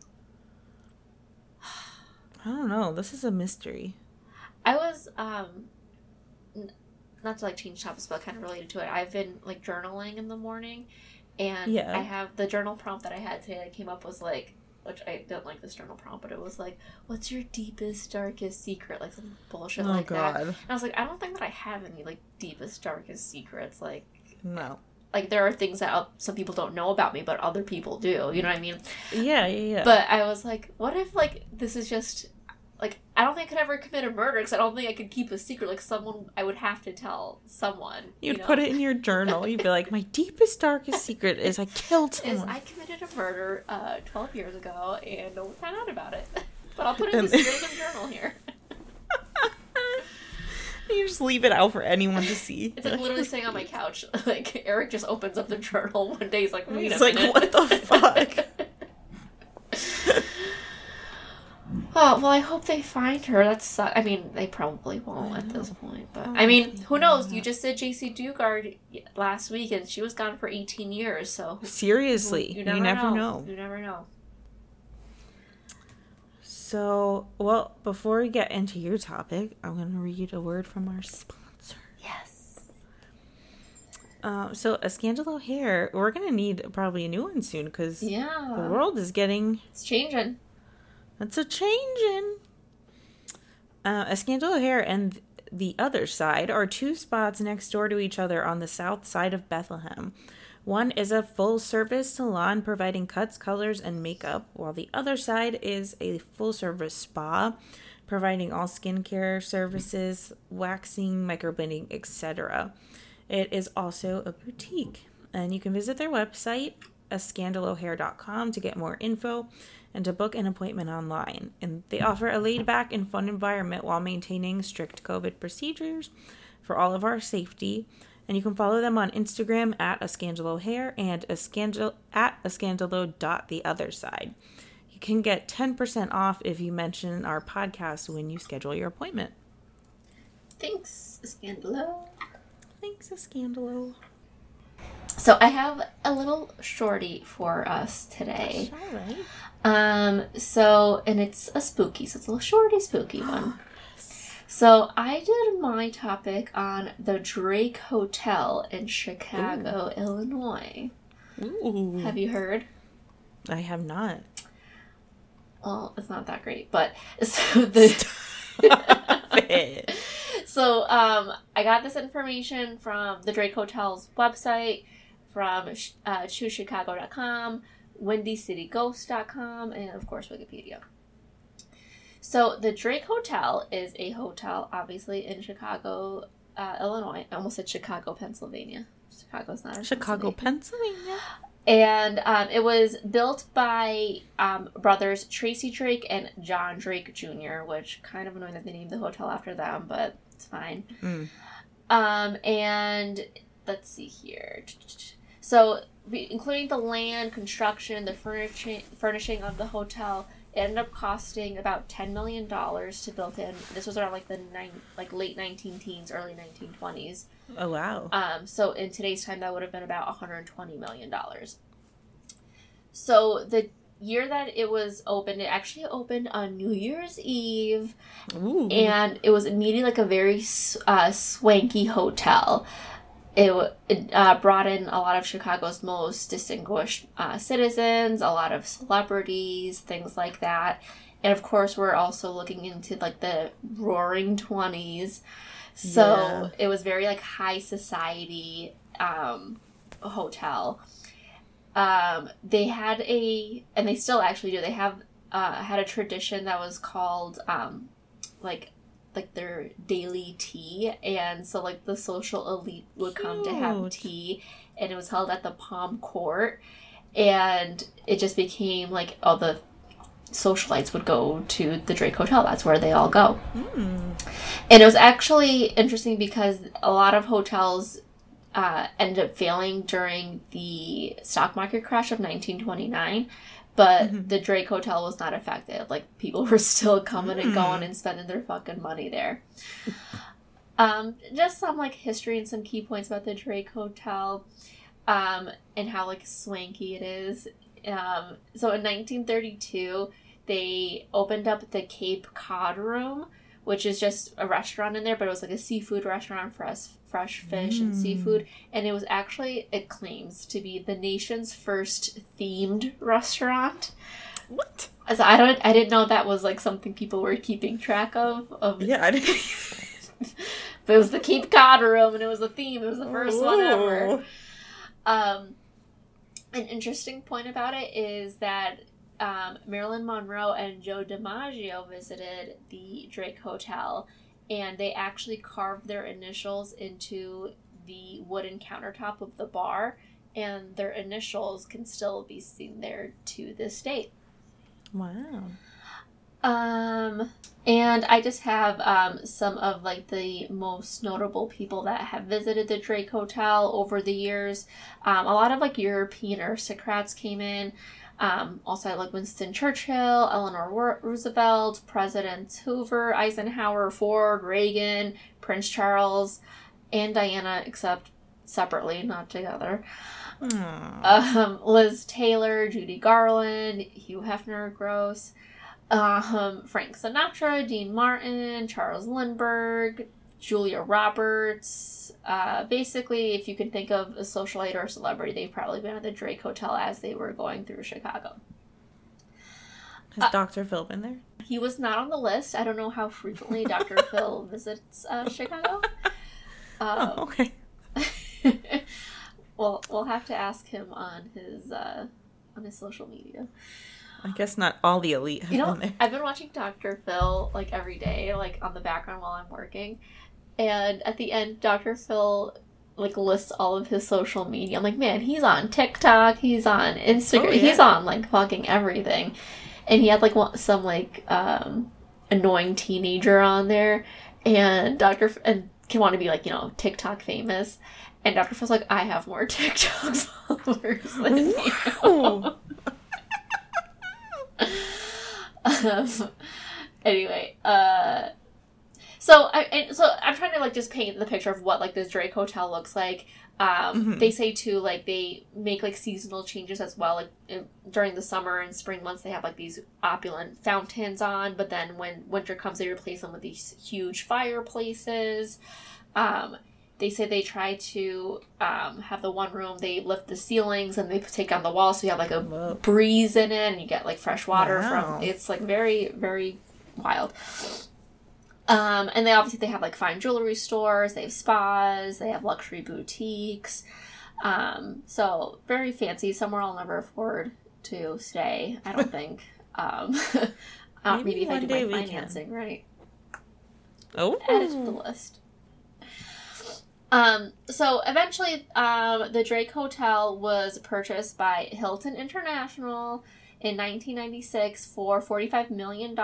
I don't know. This is a mystery. I was, not to, like, change topics, but kind of related to it. I've been, like, journaling in the morning, and I have the journal prompt that I had today that came up was, like, which I don't like this journal prompt, but it was, like, what's your deepest, darkest secret? Like, some bullshit like that. And I was like, I don't think that I have any, like, deepest, darkest secrets. Like, no. Like, there are things that some people don't know about me, but other people do. You know what I mean? Yeah. But I was like, what if, like, this is just... Like, I don't think I could ever commit a murder because I don't think I could keep a secret. Like, I would have to tell someone. You'd put it in your journal. You'd be like, my deepest, darkest secret is I killed someone. I committed a murder 12 years ago and no one found out about it. But I'll put it in the random journal here. You just leave it out for anyone to see. It's like literally sitting on my couch. Like, Eric just opens up the journal one day. He's like, wait a minute. He's like, what the fuck? Oh, well, I hope they find her. I mean, they probably won't at this point. But, I mean, who knows? You just said JC Dugard last week, and she was gone for 18 years, so... Seriously. You never know. You never know. So, well, before we get into your topic, I'm going to read a word from our sponsor. Yes. So, Escandalo Hair, we're going to need probably a new one soon, because the world is getting... It's changing. It's a changing. Escandalo Hair and the Other Side are two spots next door to each other on the south side of Bethlehem. One is a full-service salon providing cuts, colors, and makeup, while the other side is a full-service spa providing all skincare services, waxing, microblading, etc. It is also a boutique, and you can visit their website, escandalohair.com, to get more info and to book an appointment online. And they offer a laid-back and fun environment while maintaining strict COVID procedures for all of our safety. And you can follow them on Instagram at escandalohair and at escandalo.theotherside. You can get 10% off if you mention our podcast when you schedule your appointment. Thanks, Escandalo. Thanks, Escandalo. So I have a little shorty for us today. All right. And it's a spooky, so it's a little shorty spooky one. So I did my topic on the Drake Hotel in Chicago, Illinois. Ooh. Have you heard? I have not. Well, it's not that great, but so the so I got this information from the Drake Hotel's website, from ChooseChicago.com, WindyCityGhost.com, and of course Wikipedia. So the Drake Hotel is a hotel, obviously, in Chicago, Illinois. I almost said Chicago, Pennsylvania. Chicago's not in Chicago, Pennsylvania. And it was built by brothers Tracy Drake and John Drake Jr., which kind of annoying that they named the hotel after them, but it's fine. And let's see here. So, including the land, construction, the furnishing of the hotel, it ended up costing about $10 million to build in. This was around like the late 19-teens, early 1920s. Oh, wow. So in today's time, that would have been about $120 million. So the year that it was opened, it actually opened on New Year's Eve. Ooh. And it was immediately like a very swanky hotel. It brought in a lot of Chicago's most distinguished citizens, a lot of celebrities, things like that. And of course, we're also looking into like the roaring 20s. So it was very like high society hotel. They had and they still actually do, they have had a tradition that was called like their daily tea, and so like the social elite would come to have tea, and it was held at the Palm Court, and it just became like all the socialites would go to the Drake Hotel. That's where they all go. And it was actually interesting because a lot of hotels ended up failing during the stock market crash of 1929. But the Drake Hotel was not affected. Like, people were still coming and going and spending their fucking money there. Just some, like, history and some key points about the Drake Hotel, and how, like, swanky it is. So in 1932, they opened up the Cape Cod Room, which is just a restaurant in there, but it was like a seafood restaurant for fresh fish and seafood. And it was actually, it claims to be the nation's first themed restaurant. What? So I didn't know that was like something people were keeping track of. Yeah, I didn't. But it was the Cape Cod Room, and it was a theme. It was the first one ever. An interesting point about it is that Marilyn Monroe and Joe DiMaggio visited the Drake Hotel, and they actually carved their initials into the wooden countertop of the bar, and their initials can still be seen there to this date. Wow. And I just have some of like the most notable people that have visited the Drake Hotel over the years. A lot of like European aristocrats came in. Also like Winston Churchill, Eleanor Roosevelt, Presidents Hoover, Eisenhower, Ford, Reagan, Prince Charles, and Diana, except separately, not together. Liz Taylor, Judy Garland, Hugh Hefner, gross. Frank Sinatra, Dean Martin, Charles Lindbergh, Julia Roberts. Basically, if you can think of a socialite or a celebrity, they've probably been at the Drake Hotel as they were going through Chicago. Has Dr. Phil been there? He was not on the list. I don't know how frequently Dr. Phil visits Chicago. Okay. Well, we'll have to ask him on his social media. I guess not all the elite have been there. I've been watching Dr. Phil, like, every day, like, on the background while I'm working. And at the end, Dr. Phil, like, lists all of his social media. I'm like, man, he's on TikTok, he's on Instagram, he's on, like, fucking everything. And he had, like, some, like, annoying teenager on there. And and can want to be, like, you know, TikTok famous. And Dr. Phil's like, I have more TikTok followers than you. Anyway, so I'm trying to like just paint the picture of what like this Drake Hotel looks like. They say too, like they make like seasonal changes as well. Like during the summer and spring months, they have like these opulent fountains on, but then when winter comes, they replace them with these huge fireplaces. They say they try to have the one room, they lift the ceilings and they take down the walls so you have like a breeze in it and you get like fresh water from it's like very, very wild. And they have like fine jewelry stores, they have spas, they have luxury boutiques. So very fancy, somewhere I'll never afford to stay, I don't think. Maybe if I do my financing, right? Oh. Add it to the list. So eventually, the Drake Hotel was purchased by Hilton International in 1996 for $45 million.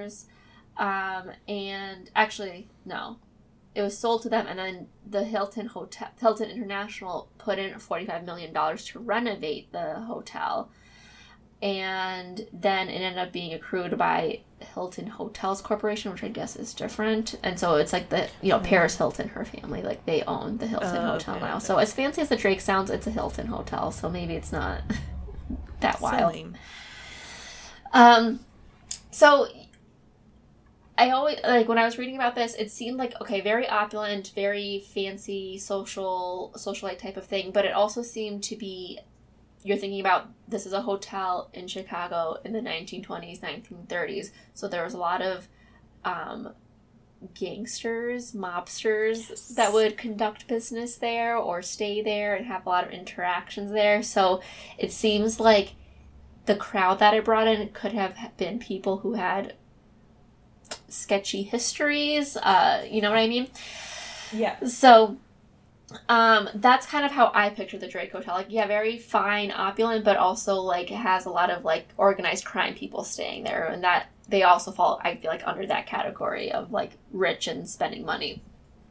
And actually, no, it was sold to them, and then the Hilton International put in $45 million to renovate the hotel. And then it ended up being accrued by Hilton Hotels Corporation, which I guess is different. And so it's like the, Paris Hilton, her family, like they own the Hilton Hotel now. Okay. So as fancy as the Drake sounds, it's a Hilton Hotel. So maybe it's not that wild. So I always, like when I was reading about this, it seemed like, okay, very opulent, very fancy, socialite type of thing. But it also seemed to be, you're thinking about this is a hotel in Chicago in the 1920s, 1930s. So there was a lot of gangsters, mobsters that would conduct business there or stay there and have a lot of interactions there. So it seems like the crowd that it brought in could have been people who had sketchy histories. You know what I mean? Yeah. So that's kind of how I picture the Drake Hotel. Like, yeah, very fine, opulent, but also, like, it has a lot of, like, organized crime people staying there. And that, they also fall, I feel like, under that category of, like, rich and spending money.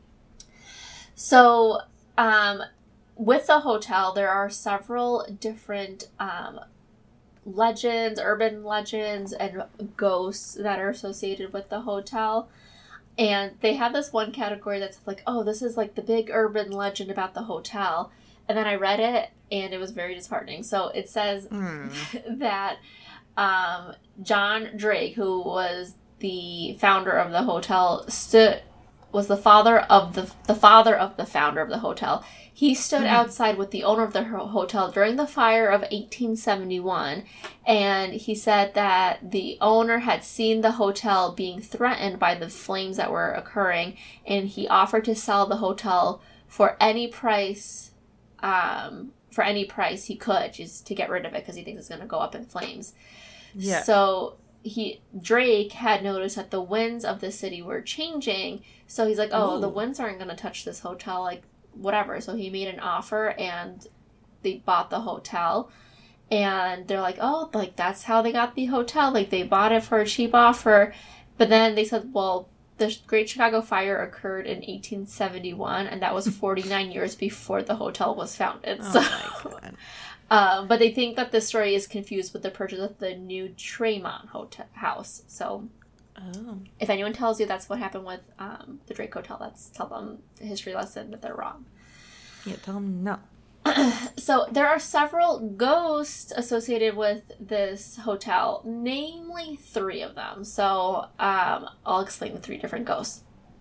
So, with the hotel, there are several different, legends, urban legends, and ghosts that are associated with the hotel. And they have this one category that's like, oh, this is like the big urban legend about the hotel. And then I read it, and it was very disheartening. So it says that John Drake, who was the founder of the hotel, was the father of the founder of the hotel. He stood outside with the owner of the hotel during the fire of 1871, and he said that the owner had seen the hotel being threatened by the flames that were occurring, and he offered to sell the hotel for any price he could, just to get rid of it because he thinks it's going to go up in flames. Yeah. So Drake had noticed that the winds of the city were changing, so he's like, oh, the winds aren't going to touch this hotel, like, whatever. So he made an offer, and they bought the hotel, and they're like, oh, like, that's how they got the hotel. Like, they bought it for a cheap offer. But then they said, well, the Great Chicago Fire occurred in 1871, and that was 49 years before the hotel was founded. Oh, so, my God. But they think that this story is confused with the purchase of the new Tremont house. So, if anyone tells you that's what happened with the Drake Hotel, tell them a history lesson that they're wrong. Yeah, tell them no. So there are several ghosts associated with this hotel, namely 3 of them. So I'll explain the 3 different ghosts.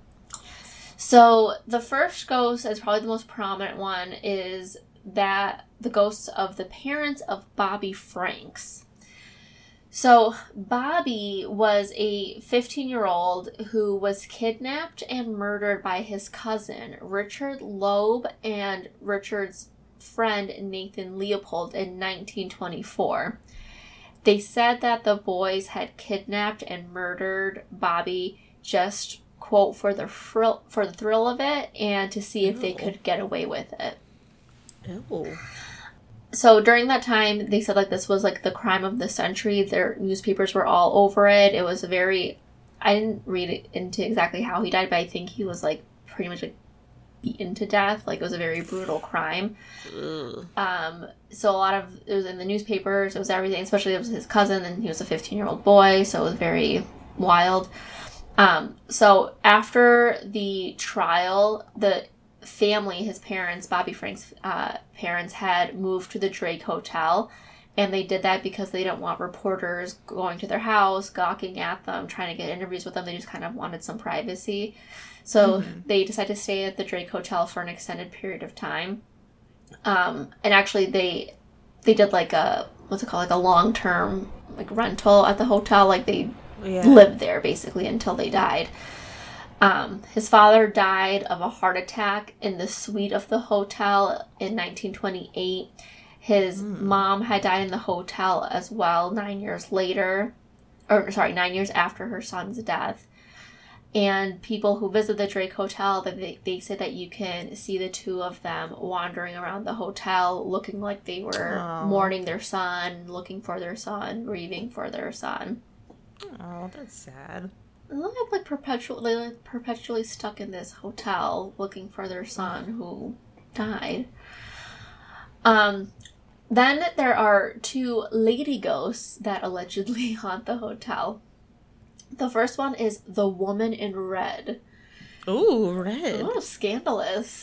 So the first ghost, is probably the most prominent one, is that the ghosts of the parents of Bobby Franks. So Bobby was a 15-year-old who was kidnapped and murdered by his cousin, Richard Loeb, and Richard's friend, Nathan Leopold, in 1924. They said that the boys had kidnapped and murdered Bobby just, quote, for the thrill of it and to see if they could get away with it. Ew. So during that time, they said, like, this was, like, the crime of the century. Their newspapers were all over it. It was I didn't read it into exactly how he died, but I think he was, like, pretty much, like, beaten to death. Like, it was a very brutal crime. Ugh. So it was in the newspapers. It was everything, especially it was his cousin, and he was a 15-year-old boy, so it was very wild. So after the trial, the family, his parents, Bobby Frank's parents, had moved to the Drake Hotel, And they did that because they didn't want reporters going to their house, gawking at them, trying to get interviews with them. They just kind of wanted some privacy. So they decided to stay at the Drake Hotel for an extended period of time. And actually they did like a, what's it called, like a long-term like rental at the hotel. Like they lived there basically until they died. His father died of a heart attack in the suite of the hotel in 1928. His mom had died in the hotel as well 9 years later. 9 years after her son's death. And people who visit the Drake Hotel, they say that you can see the two of them wandering around the hotel looking like they were mourning their son, looking for their son, grieving for their son. Oh, that's sad. They're like perpetually stuck in this hotel looking for their son who died. Then there are two lady ghosts that allegedly haunt the hotel. The first one is the woman in red. Ooh, red. Oh, scandalous.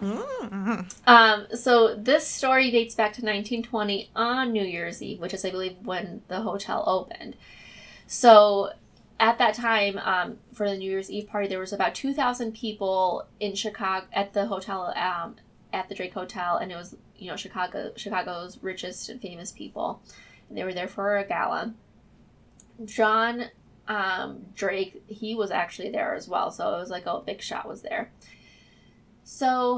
So this story dates back to 1920 on New Year's Eve, which is, I believe, when the hotel opened. So at that time, for the New Year's Eve party, there was about 2,000 people in Chicago at the hotel, at the Drake Hotel, and it was, Chicago's richest and famous people. And they were there for a gala. John Drake, he was actually there as well, so it was like, Big Shot was there. So,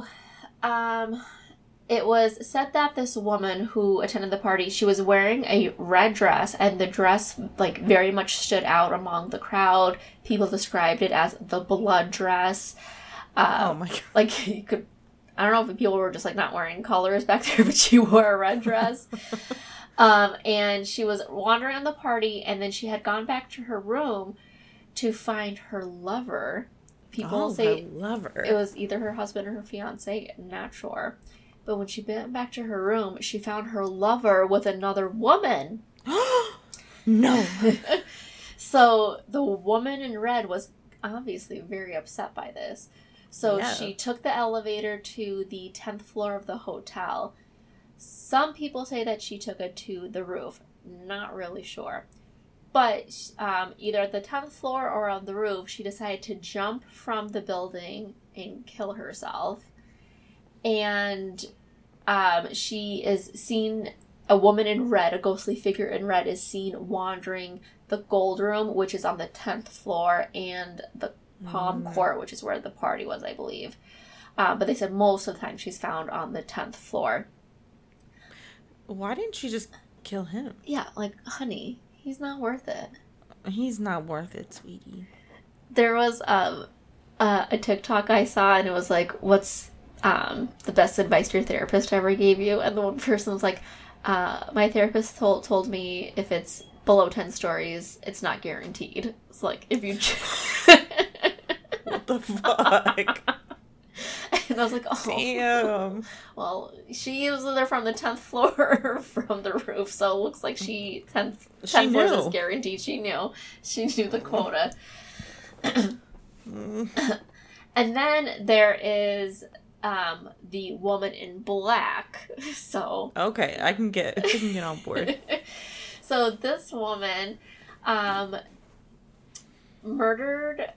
it was said that this woman who attended the party, she was wearing a red dress, and the dress, like, very much stood out among the crowd. People described it as the blood dress. Oh my God. Like, you could, I don't know if people were just, like, not wearing colors back there, but she wore a red dress. And she was wandering on the party, and then she had gone back to her room to find her lover. People say her lover. It was either her husband or her fiance, not sure. But when she went back to her room, she found her lover with another woman. No. So the woman in red was obviously very upset by this. So she took the elevator to the 10th floor of the hotel. Some people say that she took it to the roof. Not really sure. But either at the 10th floor or on the roof, she decided to jump from the building and kill herself. And she is seen, a woman in red, a ghostly figure in red, is seen wandering the Gold Room, which is on the 10th floor, and the Palm Court, which is where the party was, I believe. But they said most of the time she's found on the 10th floor. Why didn't she just kill him? Yeah, like, honey, he's not worth it. He's not worth it, sweetie. There was a TikTok I saw, and it was like, what's the best advice your therapist ever gave you? And the one person was like, my therapist told me if it's below 10 stories, it's not guaranteed. It's like, if you... What the fuck? And I was like, oh. Damn. Well, she was there from the 10th floor from the roof, so it looks like 10 floors is guaranteed. She knew. She knew the quota. And then there is the woman in black. So okay, I can get on board. So this woman murdered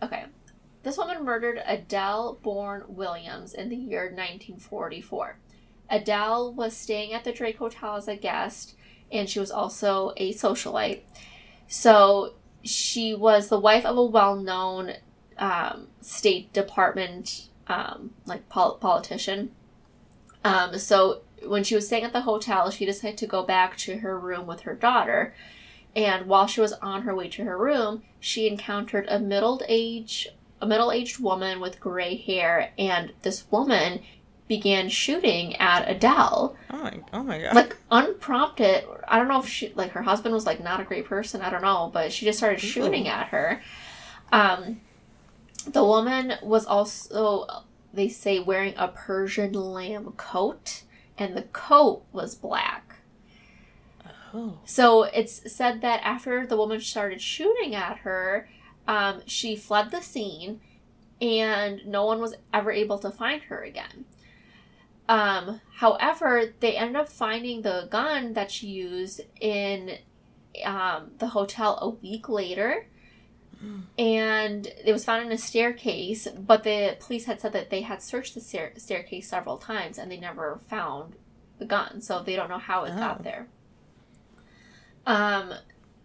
Adele Bourne Williams in the year 1944. Adele was staying at the Drake Hotel as a guest, and she was also a socialite. So she was the wife of a well-known State Department politician. So when she was staying at the hotel, she decided to go back to her room with her daughter. And while she was on her way to her room, she encountered a middle-aged woman with gray hair, and this woman began shooting at Adele. Oh my God. Like, unprompted. I don't know if her husband was, like, not a great person. I don't know. But she just started shooting at her. The woman was also, they say, wearing a Persian lamb coat, and the coat was black. Oh. So it's said that after the woman started shooting at her, she fled the scene, and no one was ever able to find her again. However, they ended up finding the gun that she used in the hotel a week later. And it was found in a staircase, but the police had said that they had searched the staircase several times and they never found the gun, so they don't know how it got there. And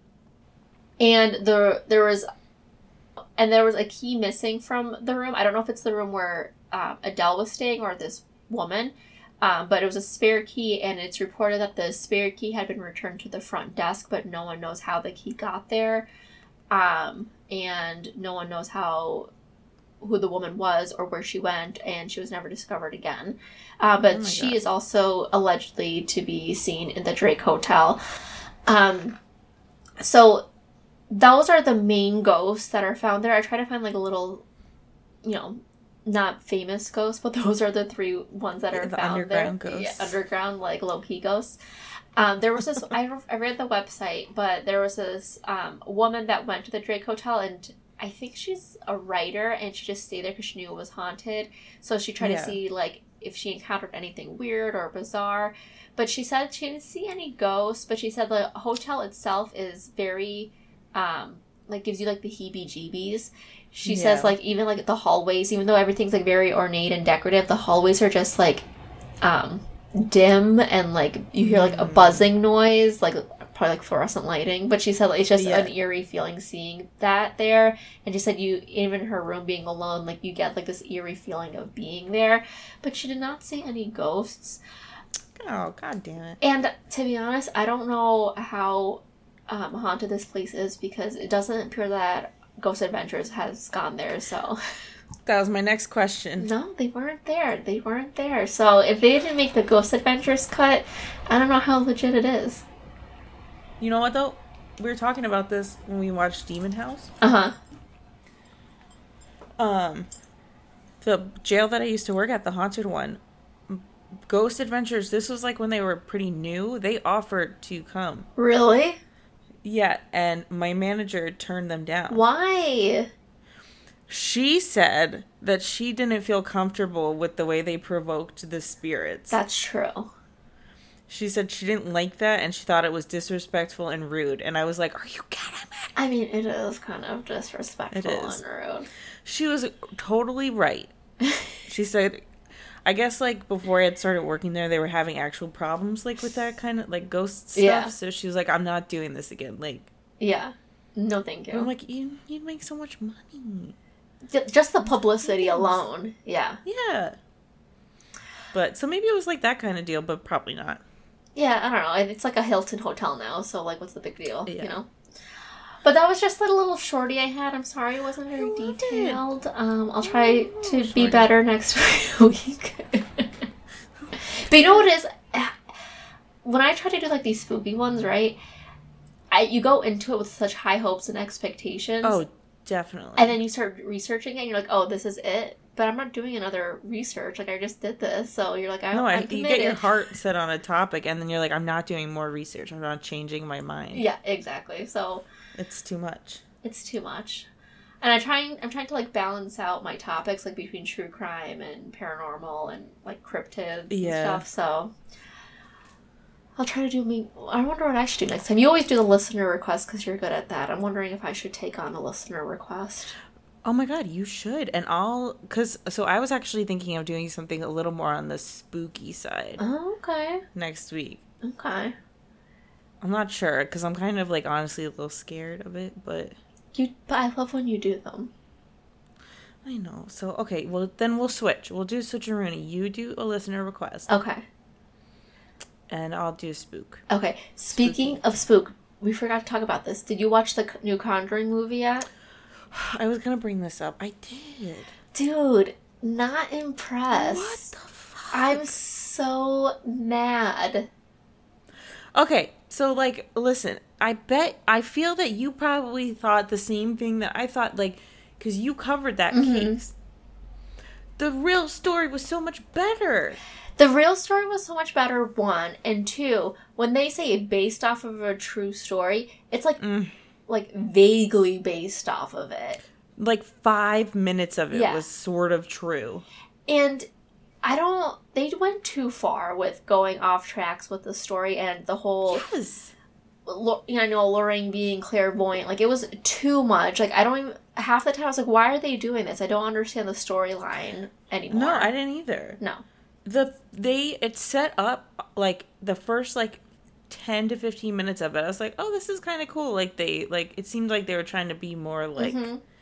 there was a key missing from the room. I don't know if it's the room where Adele was staying or this woman, but it was a spare key, and it's reported that the spare key had been returned to the front desk, but no one knows how the key got there. And no one knows who the woman was or where she went, and she was never discovered again. But she is also allegedly to be seen in the Drake Hotel. So those are the main ghosts that are found there. I try to find like a little, not famous ghosts, but those are the 3 ones that are the found underground there. Ghosts. Yeah, underground, like low-key ghosts. There was this, I read the website, but there was this woman that went to the Drake Hotel, and I think she's a writer, and she just stayed there because she knew it was haunted. So she tried to see, like, if she encountered anything weird or bizarre. But she said she didn't see any ghosts, but she said the hotel itself is very, gives you, like, the heebie-jeebies. She says, like, even, like, the hallways, even though everything's, like, very ornate and decorative, the hallways are just, like, dim, and like you hear like a buzzing noise, like probably like fluorescent lighting, but she said like, it's just an eerie feeling seeing that there. And she said even her room being alone, like you get like this eerie feeling of being there, but she did not see any ghosts. Oh, god damn it. And to be honest, I don't know how haunted this place is, because it doesn't appear that Ghost Adventures has gone there, so that was my next question. No, they weren't there. So if they didn't make the Ghost Adventures cut, I don't know how legit it is. You know what, though? We were talking about this when we watched Demon House. The jail that I used to work at, the haunted one, Ghost Adventures, this was like when they were pretty new. They offered to come. Really? Yeah, and my manager turned them down. Why? She said that she didn't feel comfortable with the way they provoked the spirits. That's true. She said she didn't like that, and she thought it was disrespectful and rude. And I was like, are you kidding me? I mean, it is kind of disrespectful and rude. She was totally right. She said, I guess, like, before I had started working there, they were having actual problems, like, with that kind of, like, ghost stuff. Yeah. So she was like, I'm not doing this again. Like, yeah. No, thank you. I'm like, you'd make so much money. Just the publicity alone. Yeah. Yeah. But, so maybe it was, like, that kind of deal, but probably not. Yeah, I don't know. It's like a Hilton hotel now, so, like, what's the big deal, you know? But that was just the little shorty I had. I'm sorry it wasn't very detailed. I'll try to be better next week. But you know what it is? When I try to do, like, these spooky ones, right? You go into it with such high hopes and expectations. Oh, definitely. And then you start researching it, and you're like, oh, this is it. But I'm not doing another research. Like, I just did this. So you're like, I'm committed. You get your heart set on a topic, and then you're like, I'm not doing more research. I'm not changing my mind. Yeah, exactly. So it's too much. It's too much. And I'm trying to, like, balance out my topics, like, between true crime and paranormal and, like, cryptids and stuff. So I'll try to do I wonder what I should do next time. You always do the listener request because you're good at that. I'm wondering if I should take on a listener request. Oh my god, you should. And so I was actually thinking of doing something a little more on the spooky side. Oh, okay. Next week. Okay. I'm not sure, because I'm kind of, like, honestly a little scared of it, but I love when you do them. I know. So, okay, well, then we'll switch. We'll do switcheroonie. You do a listener request. Okay. And I'll do spook. Okay. Speaking of spook, we forgot to talk about this. Did you watch the new Conjuring movie yet? I was going to bring this up. I did. Dude, not impressed. What the fuck? I'm so mad. Okay, so, like, listen, I feel that you probably thought the same thing that I thought, like, because you covered that case. The real story was so much better. The real story was so much better, one. And two, when they say based off of a true story, it's like, like, vaguely based off of it. Like, 5 minutes of it was sort of true. And They went too far with going off tracks with the story and the whole... Yes. Lorraine being clairvoyant. Like, it was too much. Like, I don't even... Half the time I was like, why are they doing this? I don't understand the storyline anymore. No, I didn't either. No. It set up, like, the first, like, 10 to 15 minutes of it. I was like, oh, this is kind of cool. Like, it seemed like they were trying to be more, like,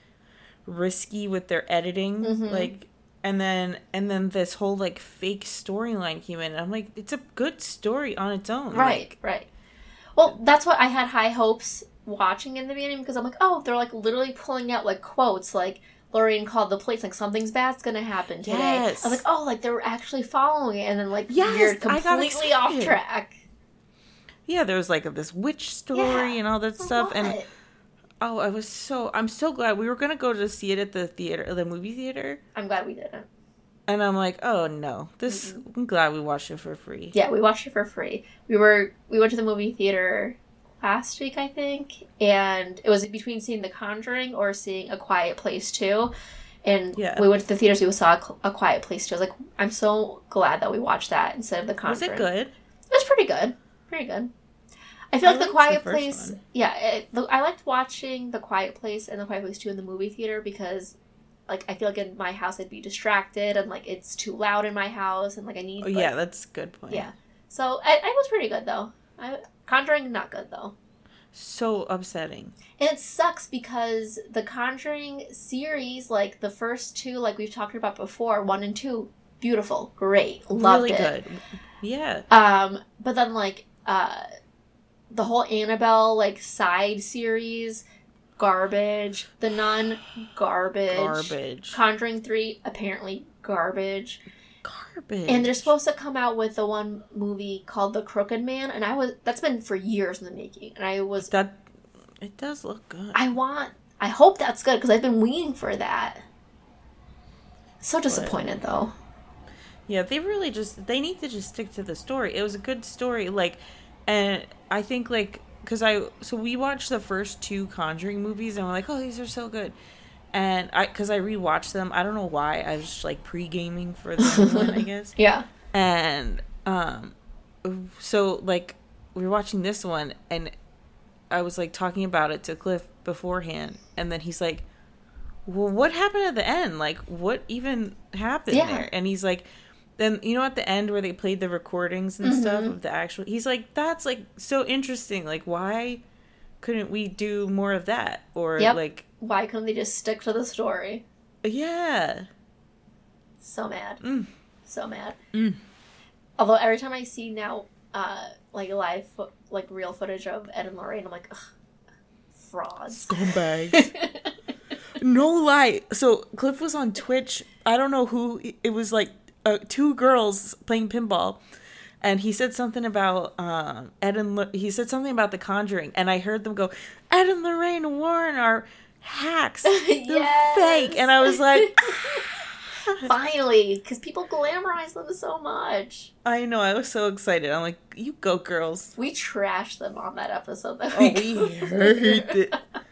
risky with their editing. Like... And then this whole, like, fake storyline came in. And I'm like, it's a good story on its own. Right, right. Well, that's what I had high hopes watching in the beginning. Because I'm like, oh, they're, like, literally pulling out, like, quotes. Like, Lorraine called the police. Like, something's bad's going to happen today. Yes. I was like, oh, like, they're actually following it. And then, like, you're completely off track. Yeah, there was, like, this witch story and all that stuff. What? And... Oh, I'm so glad. We were going to go to see it at the movie theater. I'm glad we didn't. And I'm like, oh no, I'm glad we watched it for free. Yeah, we watched it for free. We went to the movie theater last week, I think, and it was between seeing The Conjuring or seeing A Quiet Place 2. And we went to the theaters, we saw A Quiet Place 2. I was like, I'm so glad that we watched that instead of The Conjuring. Was it good? It was pretty good. Pretty good. I feel like The Quiet Place... One. Yeah, I liked watching The Quiet Place and The Quiet Place 2 in the movie theater because, like, I feel like in my house I'd be distracted and, like, it's too loud in my house and, like, I need... Oh, yeah, that's a good point. Yeah. So, I was pretty good, though. Conjuring, not good, though. So upsetting. And it sucks because the Conjuring series, like, the first two, like we've talked about before, 1 and 2, beautiful, great, loved it. Really good. Yeah. But then, like, the whole Annabelle, like, side series, garbage. The Nun, garbage. Conjuring 3, apparently garbage. And they're supposed to come out with the one movie called The Crooked Man, and that's been for years in the making. And it does look good. I hope that's good, because I've been waiting for that. So disappointed, though. Yeah, they need to just stick to the story. It was a good story, like... And I think, like, so we watched the first 2 Conjuring movies, and we're like, oh, these are so good. And because I rewatched them, I don't know why, I was just, like, pre-gaming for the new one, I guess. Yeah. And, so, like, we were watching this one, and I was, like, talking about it to Cliff beforehand, and then he's like, well, what happened at the end? Like, what even happened there? And he's like... Then, you know, at the end where they played the recordings and stuff of the actual... He's like, that's, like, so interesting. Like, why couldn't we do more of that? Or, like... Why couldn't they just stick to the story? Yeah. So mad. So mad. Although, every time I see now, like, real footage of Ed and Lorraine, I'm like, ugh, frauds. Scumbags. No lie. So, Cliff was on Twitch. I don't know who... It was, like... 2 girls playing pinball, and he said something about he said something about The Conjuring, and I heard them go, Ed and Lorraine Warren are hacks, they're fake, and I was like, finally, because people glamorize them so much. I know, I was so excited. I'm like, you go, girls. We trashed them on that episode. We hate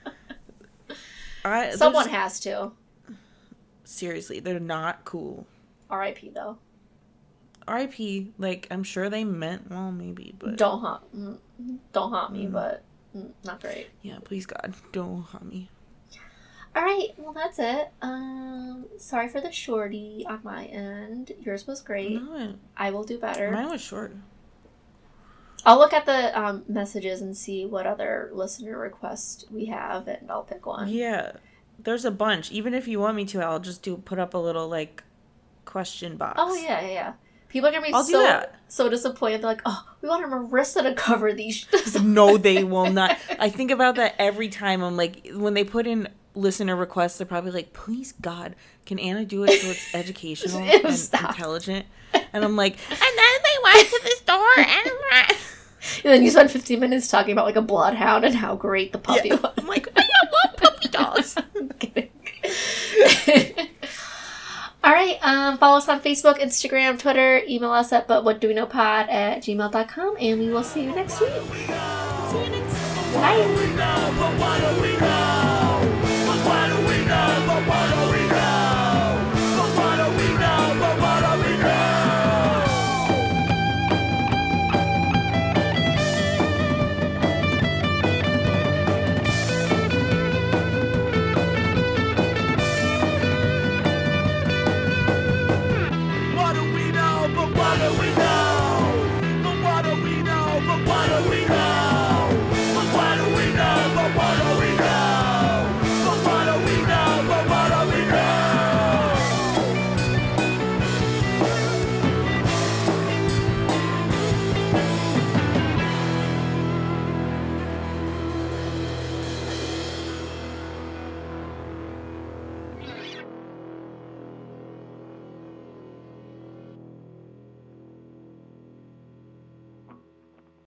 it. Someone has to. Seriously, they're not cool. R.I.P. though. R.I.P. Like, I'm sure they meant well, maybe, but... Don't haunt me, but not great. Yeah, please, God, don't haunt me. Alright, well, that's it. Sorry for the shorty on my end. Yours was great. No, I will do better. Mine was short. I'll look at the messages and see what other listener requests we have, and I'll pick one. Yeah, there's a bunch. Even if you want me to, I'll just put up a little, like... question box. Oh, yeah. People are going to be so disappointed. They're like, oh, we wanted Marissa to cover these. No, they will not. I think about that every time. I'm like, when they put in listener requests, they're probably like, please, God, can Anna do it so it's educational and intelligent? And I'm like, and then they went to the store and then you spend 15 minutes talking about, like, a bloodhound and how great the puppy was. I'm like, I love puppy dogs. I'm kidding. All right, follow us on Facebook, Instagram, Twitter, email us at butwhatdoweknowpod@gmail.com, and we will see you next week. See you next week. Bye.